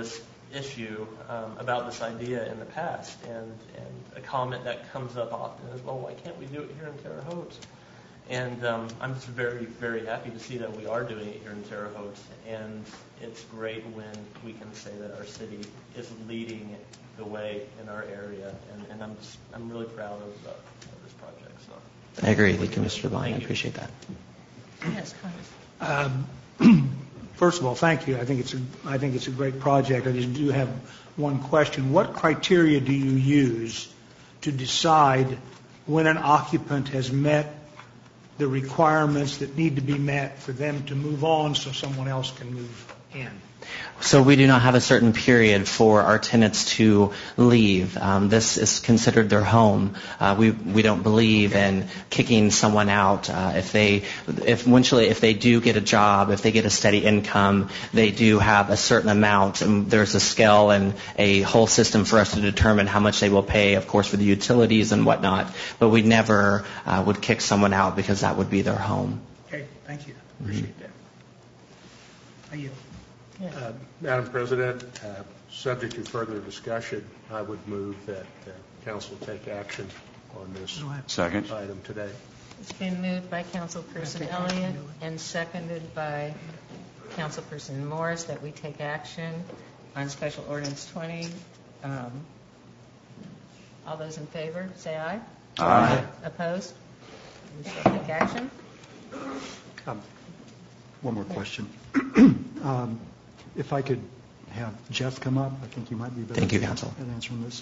issue um, about this idea in the past, and, and a comment that comes up often is, well, why can't we do it here in Terre Haute? And um, I'm just very, very happy to see that we are doing it here in Terre Haute, and it's great when we can say that our city is leading the way in our area, and, and I'm just, I'm really proud of, uh, of this project. So. I agree. Thank you, Mister Devine. I appreciate that. Yes, Congress. Um, First of all, thank you. I think it's a, I think it's a great project. I just do have one question. What criteria do you use to decide when an occupant has met the requirements that need to be met for them to move on so someone else can move in? So we do not have a certain period for our tenants to leave. Um, this is considered their home. Uh, we we don't believe in kicking someone out. Uh, if they if eventually if they do get a job, if they get a steady income, they do have a certain amount. And there's a scale and a whole system for us to determine how much they will pay, of course, for the utilities and whatnot. But we never uh, would kick someone out because that would be their home. Okay, thank you. Appreciate that. Are you? Uh, Madam President, uh, subject to further discussion, I would move that uh, council take action on this Second. item today. It's been moved by Councilperson Elliott and seconded by Councilperson Morris that we take action on Special Ordinance twenty. Um, all those in favor, say aye. Aye. Opposed? We shall take action. Um, one more question. um, If I could have Jeff come up, I think you might be better Thank you, Council. at answering this.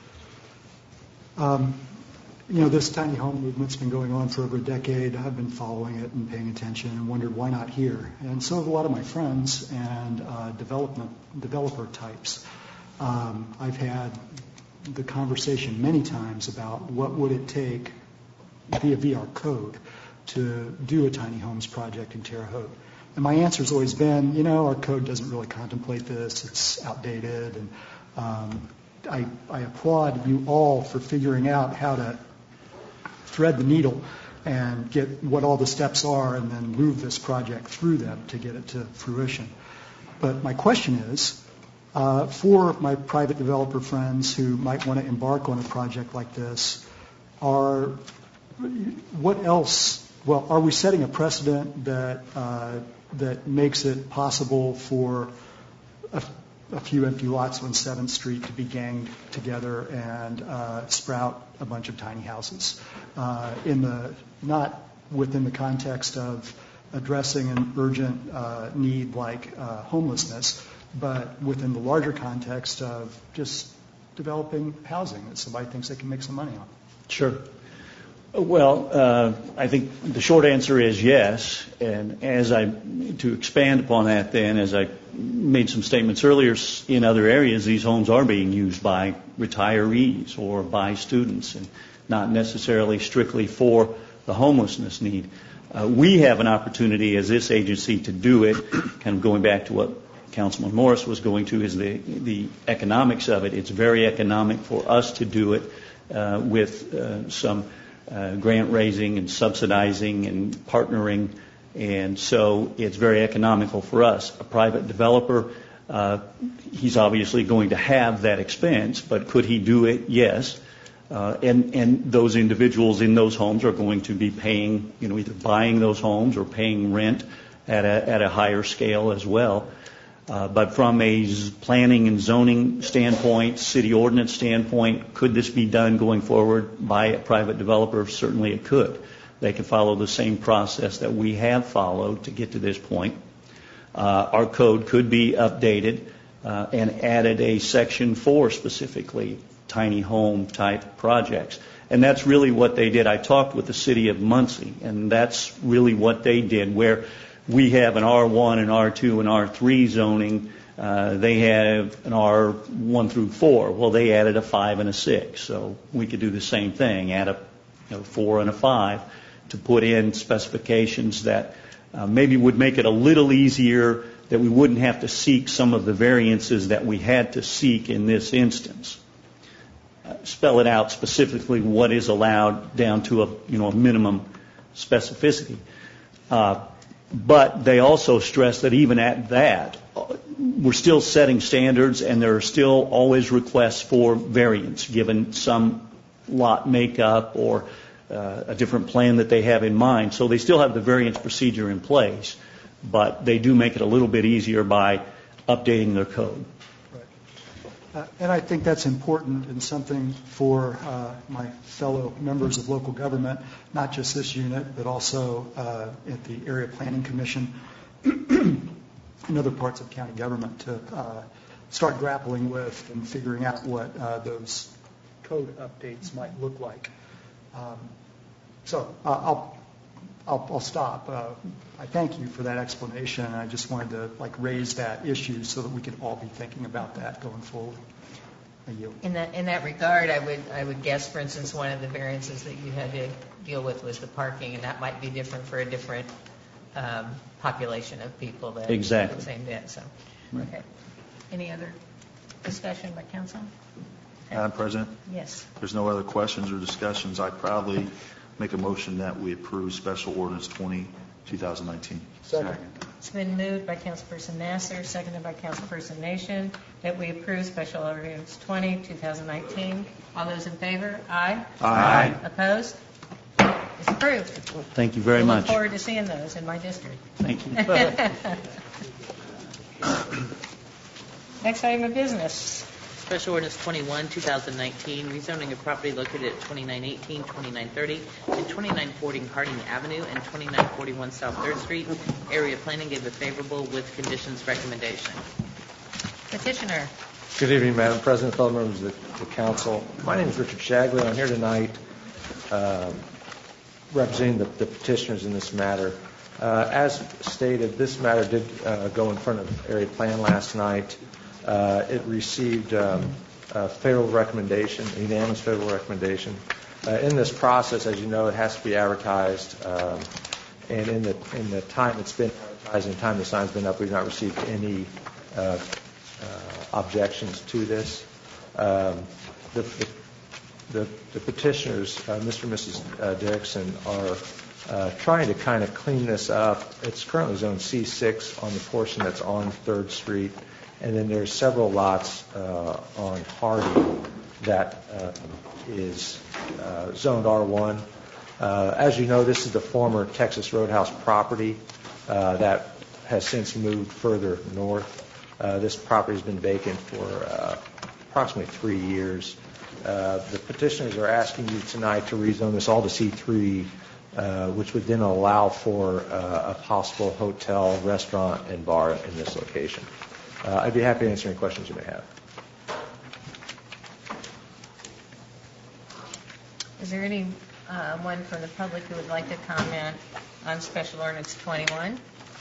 Um, you know, this tiny home movement's been going on for over a decade. I've been following it and paying attention and wondered why not here. And so have a lot of my friends and uh, development developer types. Um, I've had the conversation many times about what would it take via V R code to do a tiny homes project in Terre Haute. And my answer has always been, you know, our code doesn't really contemplate this. It's outdated. And um, I, I applaud you all for figuring out how to thread the needle and get what all the steps are and then move this project through them to get it to fruition. But my question is, uh, for my private developer friends who might want to embark on a project like this, are what else? Well, are we setting a precedent that uh, that makes it possible for a, a few empty lots on seventh Street to be ganged together and uh, sprout a bunch of tiny houses uh, in the not within the context of addressing an urgent uh, need like uh, homelessness, but within the larger context of just developing housing that somebody thinks they can make some money on? Sure. Well, uh, I think the short answer is yes. And as I, to expand upon that then, as I made some statements earlier, in other areas, these homes are being used by retirees or by students and not necessarily strictly for the homelessness need. Uh, we have an opportunity as this agency to do it, kind of going back to what Councilman Morris was going to, is the, the economics of it. It's very economic for us to do it uh, with uh, some Uh, grant raising and subsidizing and partnering, and so it's very economical for us. A private developer, uh, he's obviously going to have that expense, but could he do it? Yes. Uh, and, and those individuals in those homes are going to be paying, you know, either buying those homes or paying rent at a, at a higher scale as well. Uh, but from a planning and zoning standpoint, city ordinance standpoint, could this be done going forward by a private developer? Certainly it could. They could follow the same process that we have followed to get to this point. Uh, our code could be updated uh, and added a section for specifically tiny home type projects. And that's really what they did. I talked with the city of Muncie, and that's really what they did, where we have an R one and R two and R three zoning. Uh, they have an R one through four. Well, they added a five and a six. So we could do the same thing, add a you know, four and a five to put in specifications that uh, maybe would make it a little easier, that we wouldn't have to seek some of the variances that we had to seek in this instance. Uh, spell it out specifically what is allowed down to a, you know, a minimum specificity. Uh, But they also stress that even at that, we're still setting standards, and there are still always requests for variance, given some lot makeup or uh, a different plan that they have in mind. So they still have the variance procedure in place, but they do make it a little bit easier by updating their code. Uh, and I think that's important and something for uh, my fellow members of local government, not just this unit, but also uh, at the Area Planning Commission and other parts of county government to uh, start grappling with and figuring out what uh, those code updates might look like. Um, so uh, I'll, I'll, I'll stop. Uh, I thank you for that explanation, and I just wanted to like raise that issue so that we could all be thinking about that going forward. Thank you. In that in that regard, I would I would guess, for instance, one of the variances that you had to deal with was the parking, and that might be different for a different um, population of people that exactly the same day. So, okay. Any other discussion by council? Madam President? Yes. If there's no other questions or discussions, I proudly make a motion that we approve Special Ordinance twenty, twenty nineteen. Second. It's been moved by Councilperson Nasser, seconded by Councilperson Nation, that we approve Special Ordinance twenty, twenty nineteen. All those in favor? Aye. Aye. Opposed? It's approved. Thank you very we much. Look forward to seeing those in my district. Thank you. Next item of business. Special Ordinance twenty-one, twenty nineteen, rezoning of property located at twenty-nine eighteen, twenty-nine thirty, and twenty-nine forty Harding Avenue and twenty-nine forty-one South third Street. Area Planning gave a favorable with conditions recommendation. Petitioner. Good evening, Madam President, fellow members of the, the council. My name is Richard Shagley. I'm here tonight uh, representing the, the petitioners in this matter. Uh, as stated, this matter did uh, go in front of Area Plan last night. Uh, it received um, a favorable recommendation, a unanimous favorable recommendation. Uh, in this process, as you know, it has to be advertised, um, and in the in the time it's been advertised and the time the sign's been up, we've not received any uh, uh, objections to this. Um, the, the, the, the petitioners, uh, Mister and Missus Uh, Derrickson, are uh, trying to kind of clean this up. It's currently zone C six on the portion that's on third Street. And then there's several lots uh, on Hardy that uh, is uh, zoned R one. Uh, as you know, this is the former Texas Roadhouse property uh, that has since moved further north. Uh, this property has been vacant for uh, approximately three years. Uh, the petitioners are asking you tonight to rezone this all to C three, uh, which would then allow for uh, a possible hotel, restaurant, and bar in this location. Uh, I'd be happy to answer any questions you may have. Is there any uh, one from the public who would like to comment on Special Ordinance twenty-one?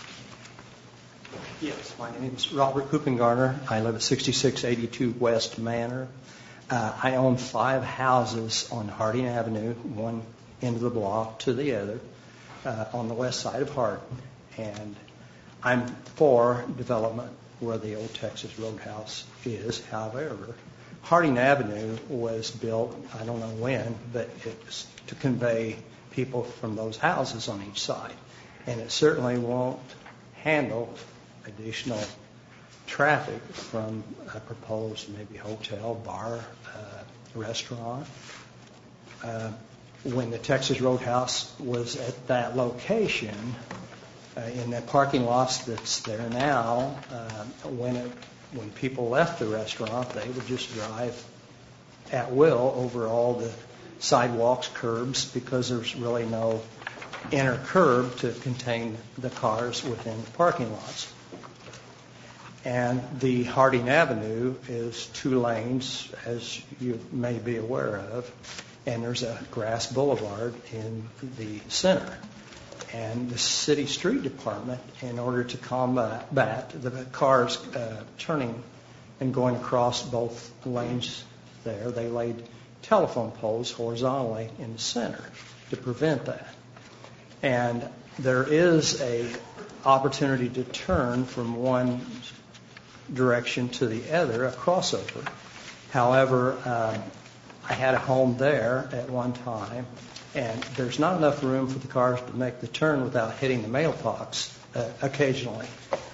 Yes, my name is Robert Kuppengarner. I live at sixty-six eighty-two West Manor. Uh, I own five houses on Harding Avenue, one end of the block to the other, uh, on the west side of Harding. And I'm for development where the old Texas Roadhouse is. However, Harding Avenue was built, I don't know when, but it's to convey people from those houses on each side. And it certainly won't handle additional traffic from a proposed maybe hotel, bar, uh, restaurant. Uh, when the Texas Roadhouse was at that location, Uh, in the parking lots that's there now, uh, when it, when people left the restaurant, they would just drive at will over all the sidewalks, curbs, because there's really no inner curb to contain the cars within the parking lots. And the Harding Avenue is two lanes, as you may be aware of, and there's a grass boulevard in the center. And the city street department, in order to combat the cars uh, turning and going across both lanes there, they laid telephone poles horizontally in the center to prevent that. And there is a opportunity to turn from one direction to the other, a crossover. However, um, I had a home there at one time, and there's not enough room for the cars to make the turn without hitting the mailbox uh, occasionally.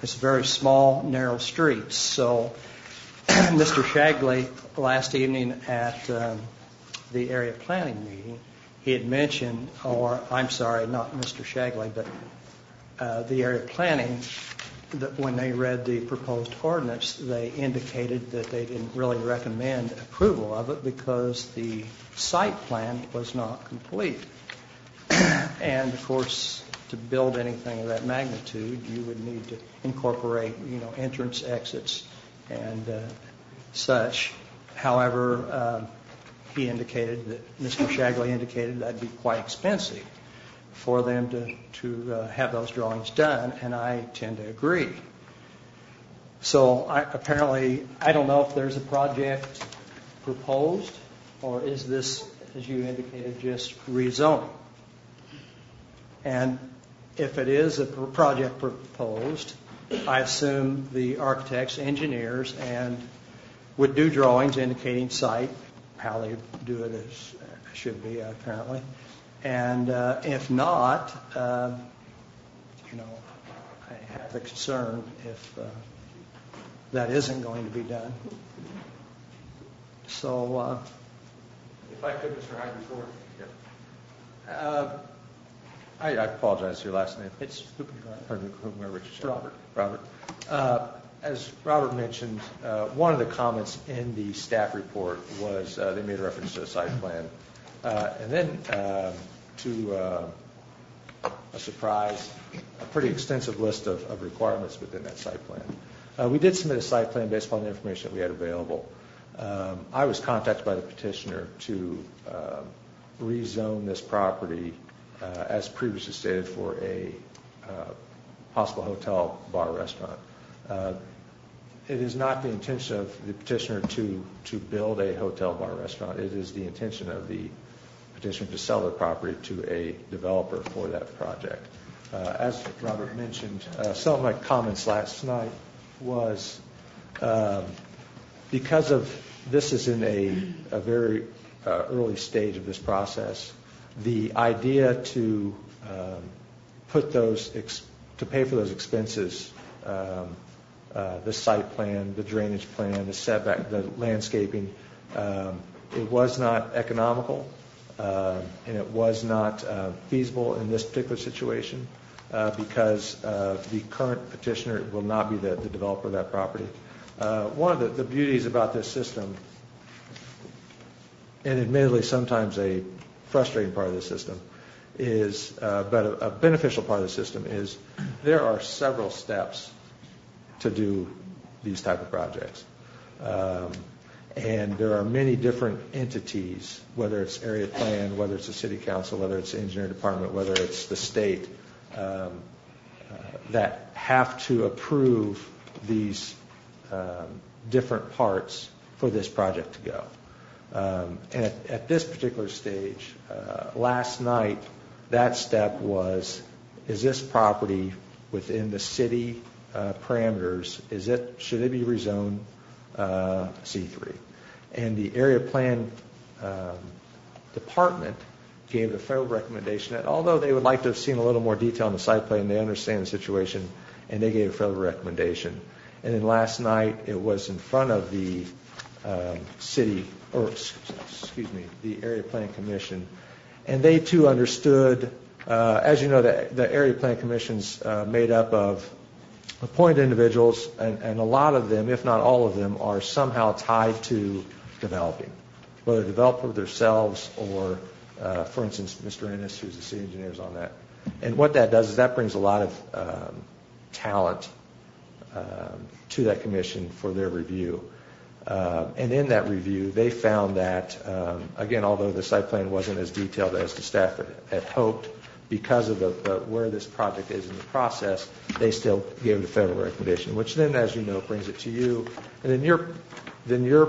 It's very small, narrow streets. So Mister Shagley, last evening at um, the area planning meeting, he had mentioned, or I'm sorry, not Mister Shagley, but uh, the area planning, that when they read the proposed ordinance, they indicated that they didn't really recommend approval of it because the site plan was not complete. And of course, to build anything of that magnitude, you would need to incorporate, you know, entrance, exits, and uh, such. However, uh, he indicated that Mister Shagley indicated that'd be quite expensive for them to to uh, have those drawings done, and I tend to agree. So I, apparently, I don't know if there's a project proposed, or is this, as you indicated, just rezoning? And if it is a project proposed, I assume the architects, engineers, and would do drawings indicating site, how they do it is, should be apparently. And uh, if not, uh, you know, I have a concern if uh, that isn't going to be done. So, uh, if I could, Mister Hyde, before. Yeah. Uh, I, I apologize for your last name. It's Richard. Robert. Robert. Uh, as Robert mentioned, uh, one of the comments in the staff report was uh, they made a reference to a site plan. Uh, and then uh, to uh, a surprise, a pretty extensive list of, of requirements within that site plan. Uh, we did submit a site plan based upon the information that we had available. Um, I was contacted by the petitioner to uh, rezone this property uh, as previously stated for a uh, possible hotel, bar, restaurant. Uh, it is not the intention of the petitioner to, to build a hotel, bar, restaurant. It is the intention of the petitioner to sell their property to a developer for that project. Uh, as Robert mentioned, uh, some of my comments last night was um, because of this is in a, a very uh, early stage of this process, the idea to um, put those ex- to pay for those expenses, um, uh, the site plan, the drainage plan, the setback, the landscaping, um, it was not economical uh, and it was not uh, feasible in this particular situation. Uh, because uh, the current petitioner will not be the, the developer of that property. Uh, one of the, the beauties about this system, and admittedly sometimes a frustrating part of the system, is, uh, but a, a beneficial part of the system is there are several steps to do these type of projects. Um, and there are many different entities, whether it's area plan, whether it's the city council, whether it's the engineering department, whether it's the state, Um, uh, that have to approve these um, different parts for this project to go. Um, and at, at this particular stage, uh, last night, that step was, is this property within the city uh, parameters? Is it, should it be rezoned uh, C three? And the area plan um, department gave a federal recommendation that although they would like to have seen a little more detail on the site plan, they understand the situation, and they gave a federal recommendation. And then last night, it was in front of the um, city, or excuse me, the Area Plan Commission, and they too understood, uh, as you know, the, the Area Plan Commission's uh, made up of appointed individuals, and, and a lot of them, if not all of them, are somehow tied to developing, whether a developer themselves or Uh, for instance, Mister Ennis, who's the city engineer, is on that. And what that does is that brings a lot of um, talent um, to that commission for their review. Uh, and in that review, they found that, um, again, although the site plan wasn't as detailed as the staff had, had hoped, because of the, the, where this project is in the process, they still gave it a federal recommendation, which then, as you know, brings it to you. And then your, then your,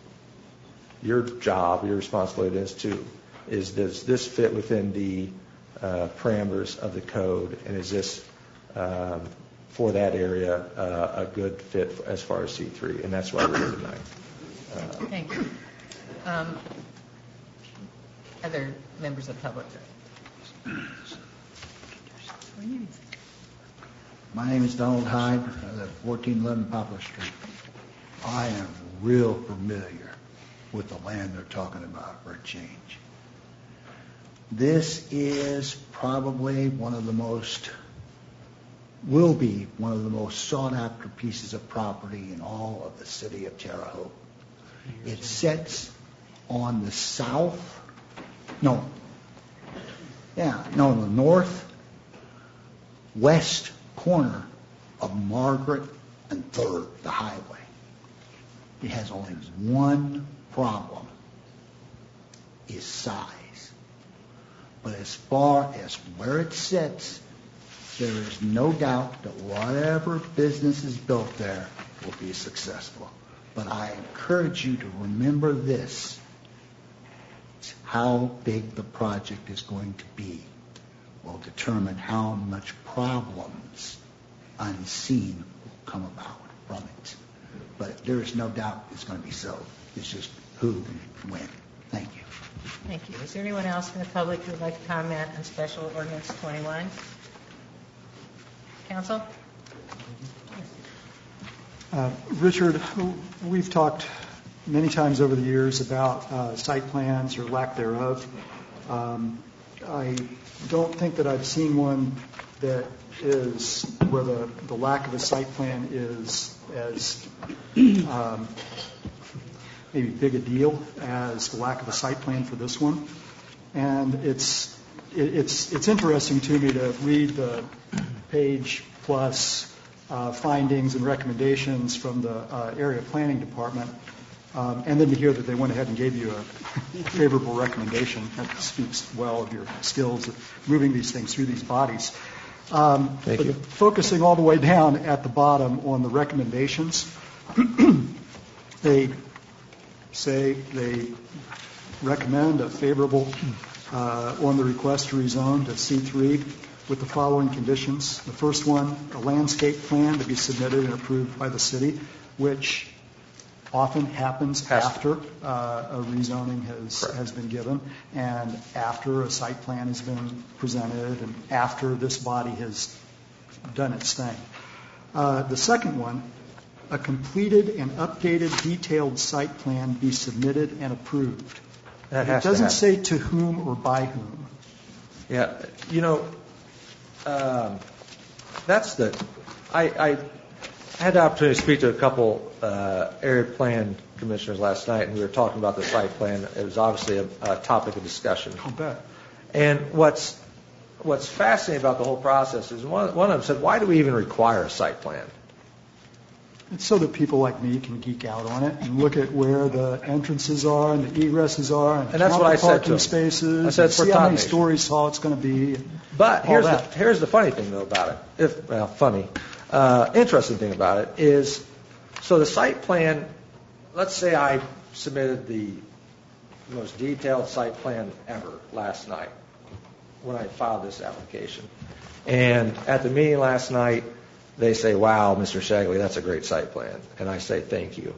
your job, your responsibility is to is does this fit within the uh, parameters of the code, and is this um, for that area uh, a good fit as far as C three? And that's why we're here tonight. Uh, Thank you. Um, other members of the public? My name is Donald Hyde. I live fourteen eleven Poplar Street. I am real familiar with the land they're talking about for a change. This is probably one of the most, will be one of the most sought after pieces of property in all of the city of Terre Haute. It sits on the south, no, yeah, no, the north west corner of Margaret and Third, the highway. It has only one problem, is size. But as far as where it sits, there is no doubt that whatever business is built there will be successful. But I encourage you to remember this. How big the project is going to be will determine how much problems unseen will come about from it. But there is no doubt it's going to be so. It's just who and when. Thank you. Thank you. Is there anyone else from the public who would like to comment on Special Ordinance twenty-one? Council? Uh, Richard, we've talked many times over the years about uh, site plans or lack thereof. Um, I don't think that I've seen one that is where the, the lack of a site plan is as um, maybe big a deal as the lack of a site plan for this one. And it's it, it's it's interesting to me to read the page plus uh, findings and recommendations from the uh, area planning department, um, and then to hear that they went ahead and gave you a favorable recommendation. That speaks well of your skills at moving these things through these bodies. Um, Thank but you. Focusing all the way down at the bottom on the recommendations, they say they recommend a favorable uh, on the request to rezone to C three with the following conditions. The first one, a landscape plan to be submitted and approved by the city, which often happens after uh, a rezoning has, has been given and after a site plan has been presented and after this body has done its thing. Uh, the second one, a completed and updated detailed site plan be submitted and approved. That It has to doesn't happen. say to whom or by whom. Yeah, you know, um, that's the, I, I had the opportunity to speak to a couple uh, area plan commissioners last night, and we were talking about the site plan. It was obviously a, a topic of discussion. I'll bet. And what's what's fascinating about the whole process is one, one of them said, why do we even require a site plan? It's so that people like me can geek out on it and look at where the entrances are and the egresses are and, And that's count what the I said parking to 'em. spaces I said and for see how many Todd Nation. stories tall it's going to be. and But all here's the, that. here's the funny thing, though, about it. If, well, funny. Uh, interesting thing about it is, so the site plan, let's say I submitted the most detailed site plan ever last night when I filed this application. And at the meeting last night, they say, wow, Mister Shagley, that's a great site plan. And I say, thank you.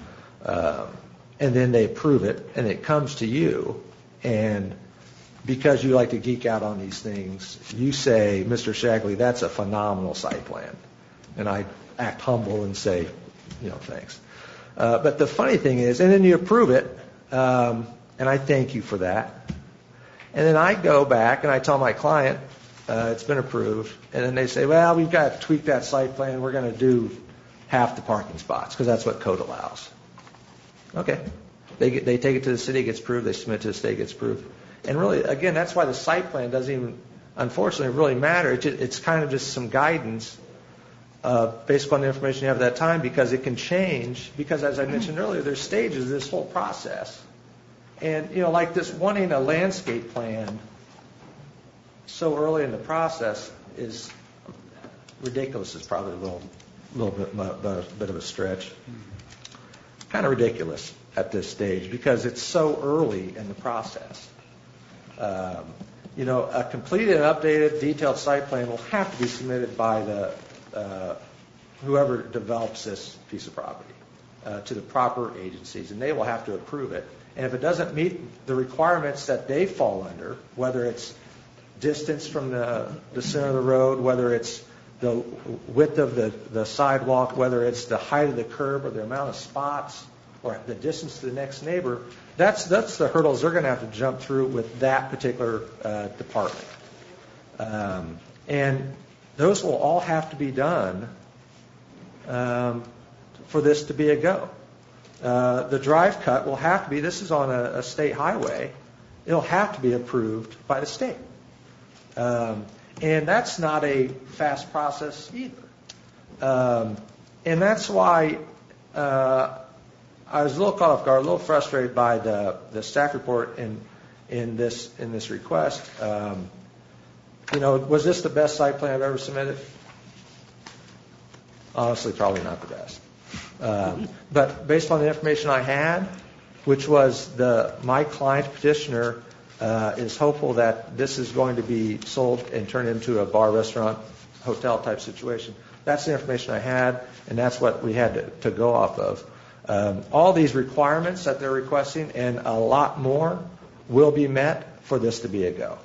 Um, and then they approve it, and it comes to you, and because you like to geek out on these things, you say, Mister Shagley, that's a phenomenal site plan. And I act humble and say, you know, thanks. Uh, but the funny thing is, and then you approve it, um, and I thank you for that. And then I go back and I tell my client, uh, it's been approved. And then they say, well, we've got to tweak that site plan. We're going to do half the parking spots because that's what code allows. Okay. They get, they take it to the city, it gets approved. They submit it to the state, it gets approved. And really, again, that's why the site plan doesn't even, unfortunately, really matter. It just, it's kind of just some guidance uh, based upon the information you have at that time, because it can change. Because as I mentioned earlier, there's stages of this whole process. And, you know, like this wanting a landscape plan so early in the process is ridiculous. Is probably a little, little bit, a bit of a stretch. Kind of ridiculous at this stage because it's so early in the process. Um, you know, a completed and updated detailed site plan will have to be submitted by the uh, whoever develops this piece of property uh, to the proper agencies, and they will have to approve it. And if it doesn't meet the requirements that they fall under, whether it's distance from the, the center of the road, whether it's the width of the, the sidewalk, whether it's the height of the curb or the amount of spots or the distance to the next neighbor, that's, that's the hurdles they're going to have to jump through with that particular uh, department. Um, and those will all have to be done um, for this to be a go. Uh, the drive cut will have to be, this is on a, a state highway, it'll have to be approved by the state. Um, and that's not a fast process either. Um, and that's why uh, I was a little caught off guard, a little frustrated by the, the staff report in, in, this, in this request. Um, you know, was this the best site plan I've ever submitted? Honestly, probably not the best. Um, but based on the information I had, which was the my client petitioner uh, is hopeful that this is going to be sold and turned into a bar, restaurant, hotel type situation. That's the information I had, and that's what we had to, to go off of. Um, all these requirements that they're requesting and a lot more will be met for this to be a go.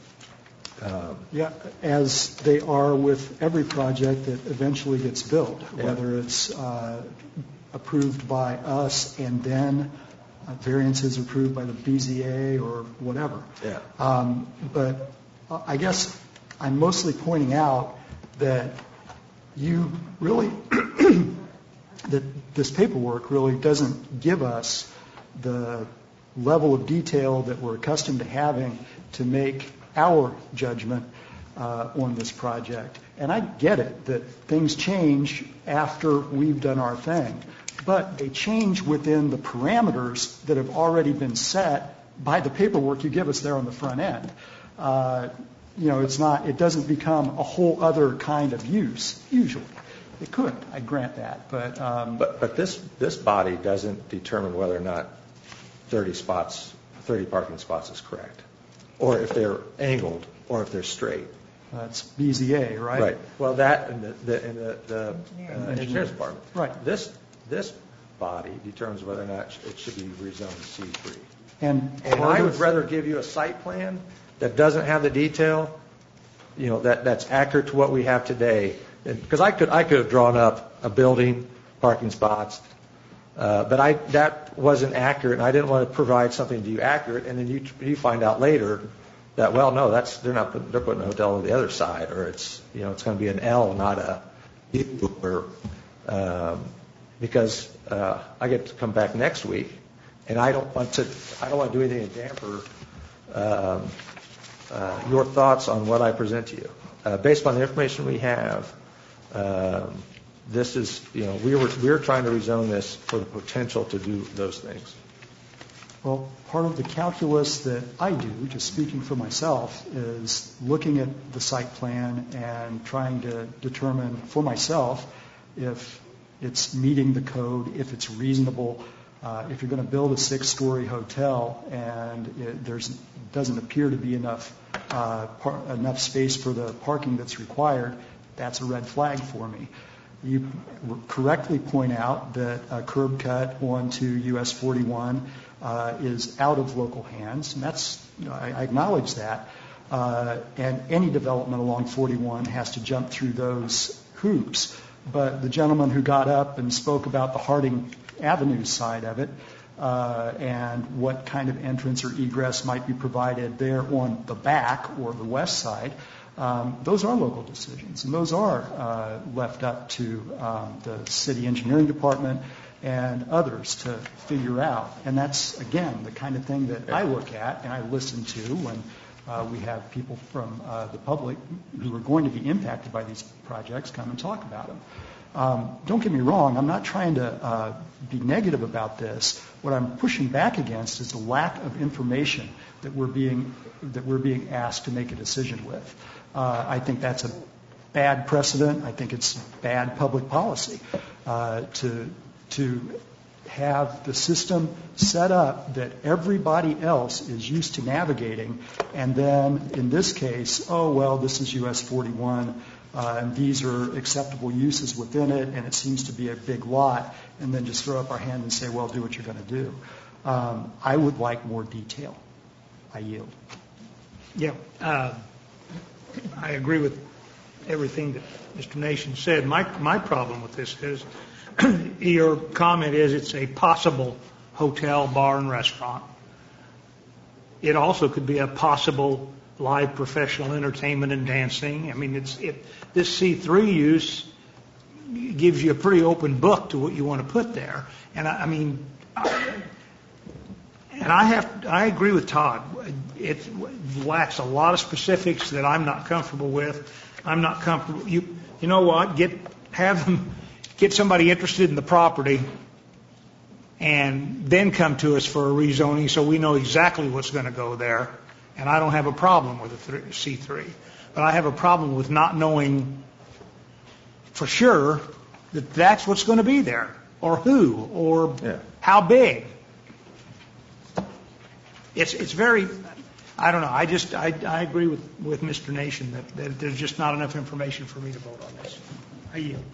Um, Yeah, as they are with every project that eventually gets built, Yeah. whether it's uh, approved by us and then uh, variances approved by the B Z A or whatever. Yeah. Um, but uh, I guess I'm mostly pointing out that you really, that this paperwork really doesn't give us the level of detail that we're accustomed to having to make our judgment uh, on this project. And I get it that things change after we've done our thing, but they change within the parameters that have already been set by the paperwork you give us there on the front end. Uh, you know, it's not, it doesn't become a whole other kind of use, usually. It could, I grant that, but... Um, but but this, this body doesn't determine whether or not thirty spots, thirty parking spots is correct, or if they're angled, or if they're straight. That's B Z A, right? Right. Well, that and the, the, and the, the uh, engineer's department. Right. This this body determines whether or not it should be rezoned C three. And, and I would rather give you a site plan that doesn't have the detail, you know, that, that's accurate to what we have today. Because I could I could have drawn up a building, parking spots, uh, but I that wasn't accurate, and I didn't want to provide something to you accurate, and then you you find out later that, well, no, that's they're not putting, they're putting a hotel on the other side, or it's, you know, it's going to be an L, not a U, or um, because uh, I get to come back next week, and I don't want to I don't want to do anything to damper um, uh, your thoughts on what I present to you. Uh, based on the information we have, um, this is, you know, we were we were trying to rezone this for the potential to do those things. Well, part of the calculus that I do, just speaking for myself, is looking at the site plan and trying to determine for myself if it's meeting the code, if it's reasonable. Uh, if you're going to build a six-story hotel and it there's doesn't appear to be enough uh, par- enough space for the parking that's required, that's a red flag for me. You correctly point out that a curb cut onto U S forty-one uh, is out of local hands, and that's, you know, I, I acknowledge that. Uh, and any development along forty-one has to jump through those hoops. But the gentleman who got up and spoke about the Harding Avenue side of it uh, and what kind of entrance or egress might be provided there on the back or the west side, um, those are local decisions, and those are uh, left up to um, the city engineering department and others to figure out. And that's, again, the kind of thing that I look at and I listen to when uh, we have people from uh, the public who are going to be impacted by these projects come and talk about them. Um, don't get me wrong, I'm not trying to uh, be negative about this. What I'm pushing back against is the lack of information that we're being that we're being asked to make a decision with. Uh, I think that's a bad precedent. I think it's bad public policy uh, to to have the system set up that everybody else is used to navigating, and then in this case, oh well, this is U S forty-one. Uh, and these are acceptable uses within it, and it seems to be a big lot, and then just throw up our hand and say, well, do what you're going to do. Um, I would like more detail. I yield. Yeah, uh, I agree with everything that Mister Nation said. My, my problem with this is, your comment is it's a possible hotel, bar, and restaurant. It also could be a possible live professional entertainment and dancing. I mean, it's it, this C three use gives you a pretty open book to what you want to put there. And I, I mean, and I have I agree with Todd. It lacks a lot of specifics that I'm not comfortable with. I'm not comfortable. You you know what? Get have them get somebody interested in the property, and then come to us for a rezoning so we know exactly what's going to go there. And I don't have a problem with a C three, but I have a problem with not knowing for sure that that's what's going to be there, or who, or yeah. how big. It's it's very, I don't know. I just I, I agree with, with Mister Nation that, that there's just not enough information for me to vote on this. I yield.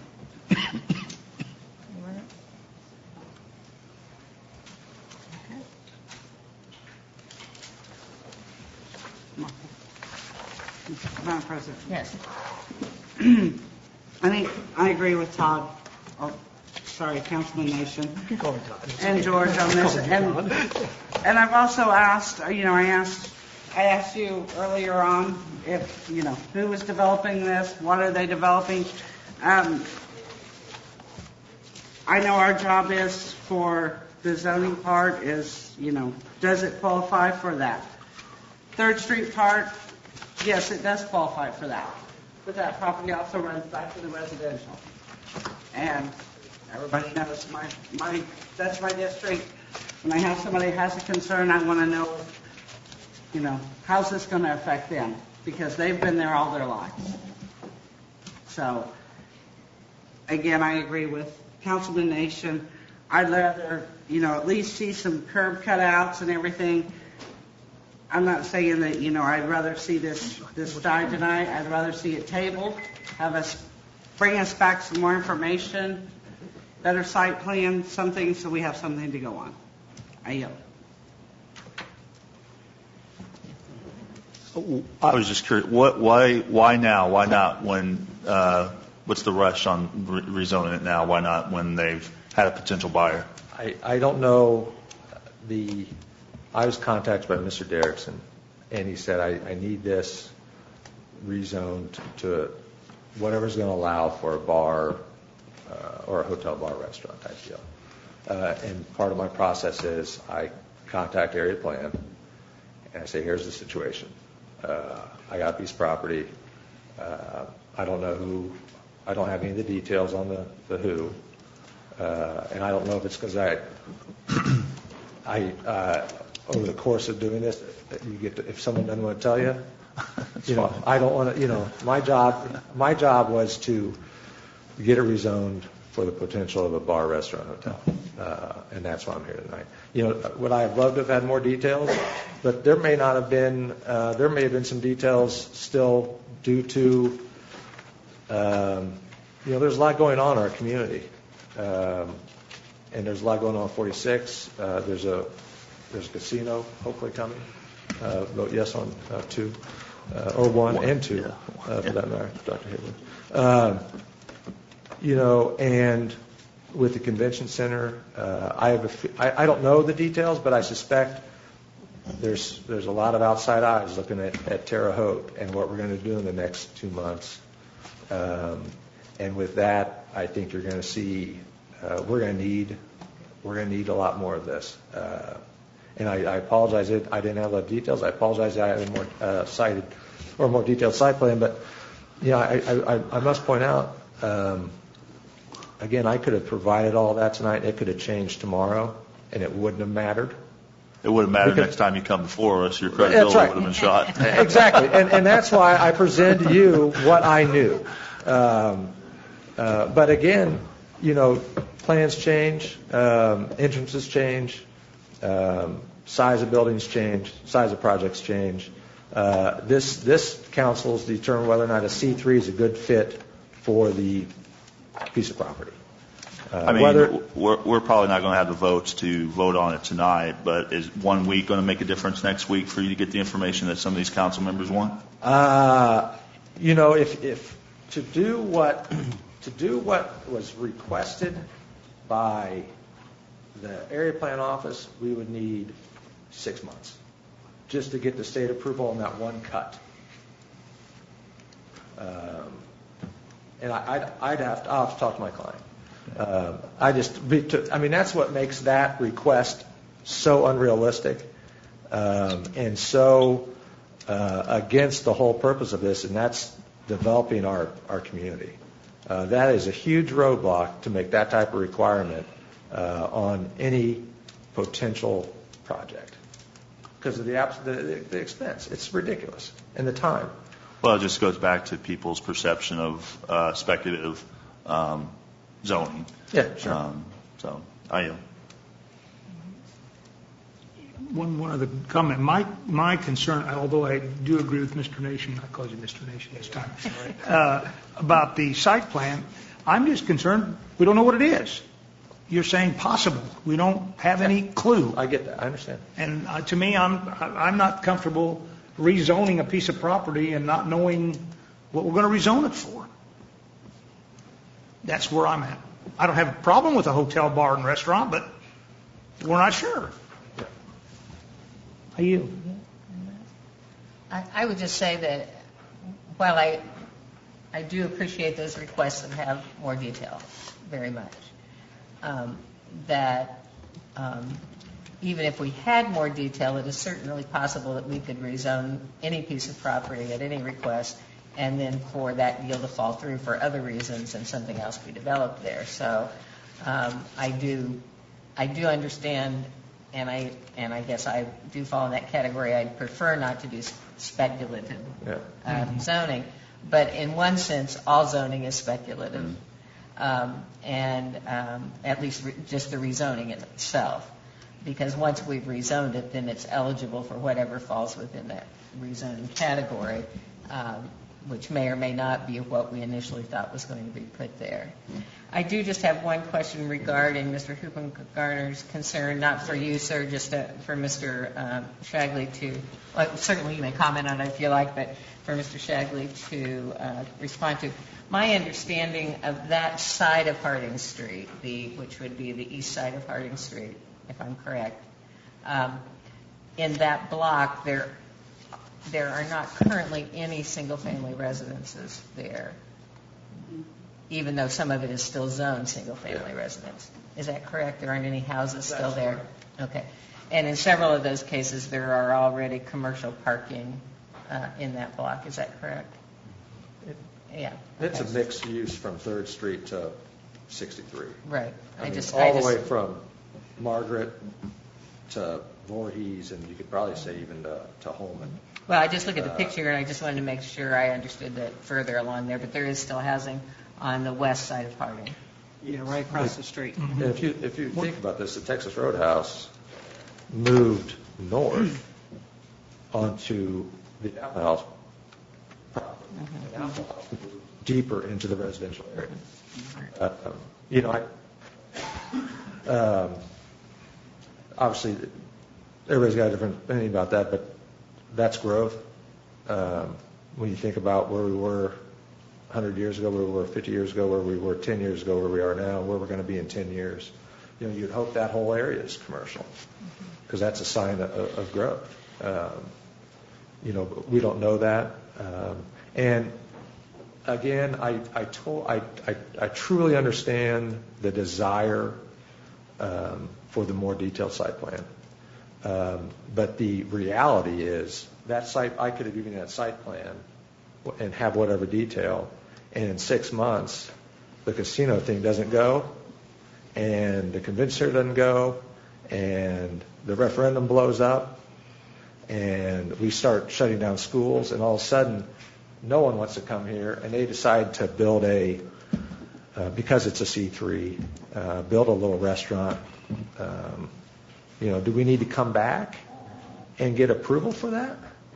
Madam President. Yes. I think I agree with Todd, or sorry, Councilman Nation, and George on this. And, and I've also asked, you know, I asked, I asked you earlier on if, you know, who was developing this, what are they developing? Um, I know our job is for the zoning part is, you know, does it qualify for that? Third Street part, yes, it does qualify for that. But that property also runs back to the residential. And everybody knows my, my that's my district. When I have somebody who has a concern, I want to know, you know, how's this going to affect them? Because they've been there all their lives. So, again, I agree with Councilman Nation. I'd rather, you know, at least see some curb cutouts and everything. I'm not saying that, you know, I'd rather see this this die tonight. I'd rather see it tabled, have us bring us back some more information, better site plan, something, so we have something to go on. I yield. I was just curious, what, why, why now? Why not when? Uh, what's the rush on re- rezoning it now? Why not when they've had a potential buyer? I, I don't know the. I was contacted by Mister Derrickson, and he said, I, I need this rezoned to whatever's going to allow for a bar uh, or a hotel bar restaurant type deal. Uh, and part of my process is I contact Area Plan, and I say, here's the situation. Uh, I got a piece of property. Uh, I don't know who. I don't have any of the details on the, the who. Uh, and I don't know if it's because I, I uh, over the course of doing this, you get to, if someone doesn't want to tell you, you know, I don't want to, you know, my job, my job was to get it rezoned for the potential of a bar, restaurant, hotel, uh, and that's why I'm here tonight. You know, would I have loved to have had more details? But there may not have been, uh, there may have been some details still due to, um, you know, there's a lot going on in our community, um, and there's a lot going on in forty-six. Uh, there's a There's a casino hopefully coming. Uh, vote yes on uh, two, uh, or one, one and two, uh, for that matter, Doctor Haywood. Uh, you know, and with the convention center, uh, I have a f- I, I don't know the details, but I suspect there's there's a lot of outside eyes looking at, at Terre Haute and what we're going to do in the next two months. Um, and with that, I think you're going to see uh, we're going to need we're going to need a lot more of this. Uh, And I, I apologize that I didn't have a lot of details. I apologize that I had a more uh, cited or more detailed site plan. But you know, I, I, I must point out um, again, I could have provided all that tonight. It could have changed tomorrow, and it wouldn't have mattered. It wouldn't matter Because, next time you come before us. Your credibility right. would have been shot. Exactly, and, and that's why I presented to you what I knew. Um, uh, but again, you know, plans change, um, entrances change. Um, size of buildings change, size of projects change. Uh, this this council's determined whether or not a C three is a good fit for the piece of property. Uh, I mean, whether, we're, we're probably not going to have the votes to vote on it tonight, but is one week going to make a difference next week for you to get the information that some of these council members want? Uh, you know, if if to do what to do what was requested by the area plan office, we would need six months just to get the state approval on that one cut. Um, and I, I'd, I'd have to, I'll have to talk to my client. Um, I just, I mean, that's what makes that request so unrealistic um, and so uh, against the whole purpose of this, and that's developing our, our community. Uh, that is a huge roadblock to make that type of requirement uh, on any potential project because of the, the, the expense. It's ridiculous. And the time. Well, it just goes back to people's perception of uh, speculative um, zoning. Yeah, sure. Um, so, I am. One, one other comment. My, my concern, although I do agree with Mister Nation, I call you Mister Nation this time, uh, about the site plan, I'm just concerned we don't know what it is. You're saying possible. We don't have any clue. I get that. I understand. And uh, to me, I'm, I'm not comfortable rezoning a piece of property and not knowing what we're going to rezone it for. That's where I'm at. I don't have a problem with a hotel, bar, and restaurant, but we're not sure. How you? I, I would just say that while I, I do appreciate those requests and have more detail, very much, um, that um, even if we had more detail, it is certainly possible that we could rezone any piece of property at any request, and then for that deal to fall through for other reasons and something else be developed there. So um, I do, I do understand, and I and I guess I do fall in that category. I'd prefer not to do speculative yeah. um, mm-hmm. zoning, but in one sense, all zoning is speculative, mm-hmm. um, and um, at least re- just the rezoning itself. Because once we've rezoned it, then it's eligible for whatever falls within that rezoning category, um, which may or may not be what we initially thought was going to be put there. I do just have one question regarding Mister Hoopengarner's concern, not for you, sir, just uh, for Mister Um, Shagley to, well, certainly you may comment on it if you like, but for Mister Shagley to uh, respond to. My understanding of that side of Harding Street, the which would be the east side of Harding Street, if I'm correct, um, in that block there there are not currently any single-family residences there, even though some of it is still zoned single-family residence. Is that correct? There aren't any houses still there? Okay. And in several of those cases, there are already commercial parking uh, in that block. Is that correct? It, yeah. It's okay. a mixed use from third Street to sixty-three. Right. I, I mean, just all I the just, way from Margaret to Voorhees, and you could probably say even to, to Holman. Well, I just look at the Uh, picture, and I just wanted to make sure I understood that further along there. But there is still housing on the west side of Harding. Yeah, right across the street. And if you if you think about this, the Texas Roadhouse moved north onto the Apple House property. The Apple House moved deeper into the residential area. Uh, um, you know, I, um, obviously, everybody's got a different opinion about that, but that's growth. Um, when you think about where we were one hundred years ago, where we were fifty years ago, where we were ten years ago, where we are now, where we're going to be in ten years, you know, you'd hope that whole area is commercial because that's a sign of, of growth. Um, you know, but we don't know that. Um, and again, I I, told, I, I I truly understand the desire um, for the more detailed site plan. Um, but the reality is that site, I could have given you that site plan and have whatever detail, and in six months, the casino thing doesn't go, and the convention center doesn't go, and the referendum blows up, and we start shutting down schools, and all of a sudden, no one wants to come here, and they decide to build a, uh, because it's a C three, uh, build a little restaurant. Um, You know, do we need to come back and get approval for that?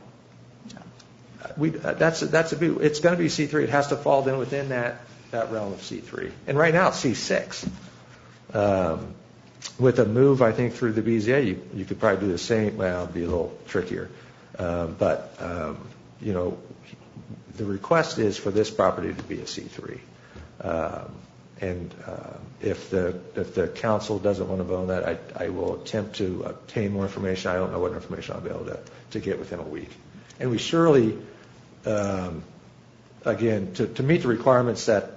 We that's that's a it's going to be C three. It has to fall in within that that realm of C three. And right now it's C six. Um, with a move, I think through the B Z A, you you could probably do the same. Well, it'd be a little trickier, um, but um, you know, the request is for this property to be a C three. Um, and uh, if the if the council doesn't want to vote on that, I, I will attempt to obtain more information. I don't know what information I'll be able to, to get within a week. And we surely, um, again, to, to meet the requirements that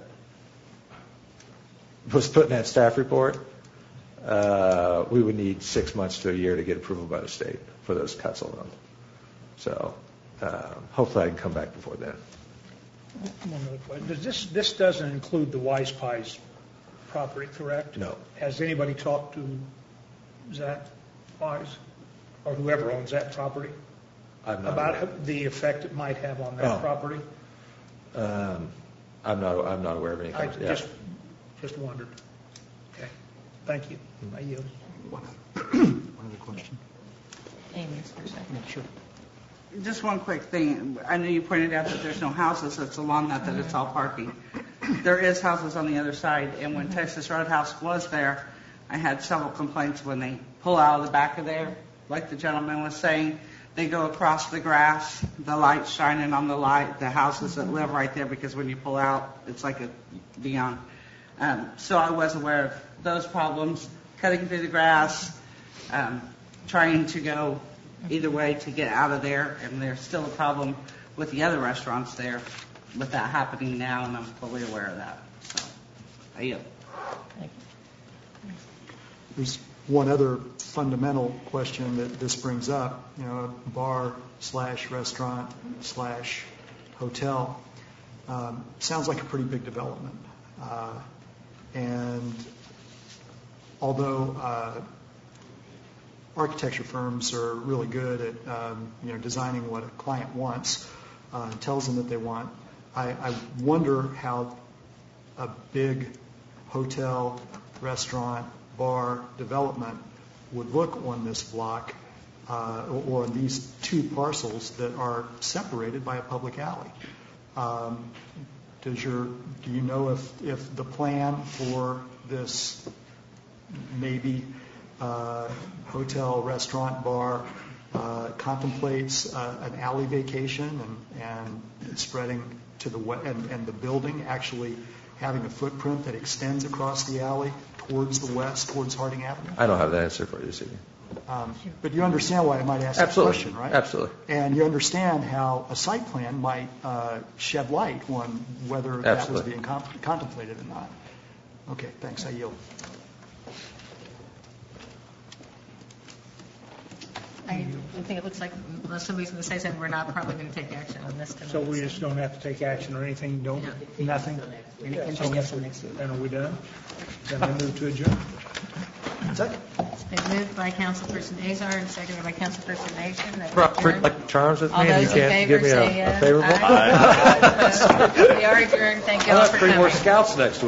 was put in that staff report, uh, we would need six months to a year to get approval by the state for those cuts alone. So uh, hopefully I can come back before then. One other question. Does this, this doesn't include the Wise Pies property, correct? No. Has anybody talked to Zach Wise or whoever owns that property I'm not about aware. the effect it might have on that Oh. property? Um, I'm not I'm not aware of any. I yeah. just, just wondered. Okay. Thank you. I yield. One other question. Amy's for a second. Sure. Just one quick thing. I know you pointed out that there's no houses that's along that, that it's all parking. There is houses on the other side, and when Texas Roadhouse was there, I had several complaints when they pull out of the back of there, like the gentleman was saying. They go across the grass, the light shining on the light, the houses that live right there, because when you pull out, it's like a beyond. Um, so I was aware of those problems, cutting through the grass, um, trying to go either way to get out of there, and there's still a problem with the other restaurants there with that happening now, and I'm fully aware of that. So, I yield. There's one other fundamental question that this brings up. You know, a bar slash restaurant slash hotel um, sounds like a pretty big development. Uh, and although uh, architecture firms are really good at um, you know designing what a client wants, uh, tells them that they want, I, I wonder how a big hotel, restaurant, bar development would look on this block uh, or on these two parcels that are separated by a public alley. Um, does your do you know if if the plan for this maybe uh, hotel, restaurant, bar uh, contemplates uh, an alley vacation and, and spreading to the west, and, and the building actually having a footprint that extends across the alley towards the west, towards Harding Avenue? I don't have that answer for you this evening. Um, but you understand why I might ask Absolutely. that question, right? Absolutely. And you understand how a site plan might uh, shed light on whether that was Absolutely. being com- contemplated or not. Okay, thanks. I yield. I think it looks like, unless somebody's going to say something, we're not probably going to take action on this tonight. So we just don't have to take action or anything? Don't, nothing? Anything else on next week? Then are we done? Then I move to adjourn. Second. It's been moved by Councilperson Azar and seconded by Councilperson Nation. that we Robert, adjourn. like charms with me, All and you those in can't favor give me say a, uh, a favorable. aye. Opposed? We are adjourned. Thank you I'll all have for three coming. more scouts next week.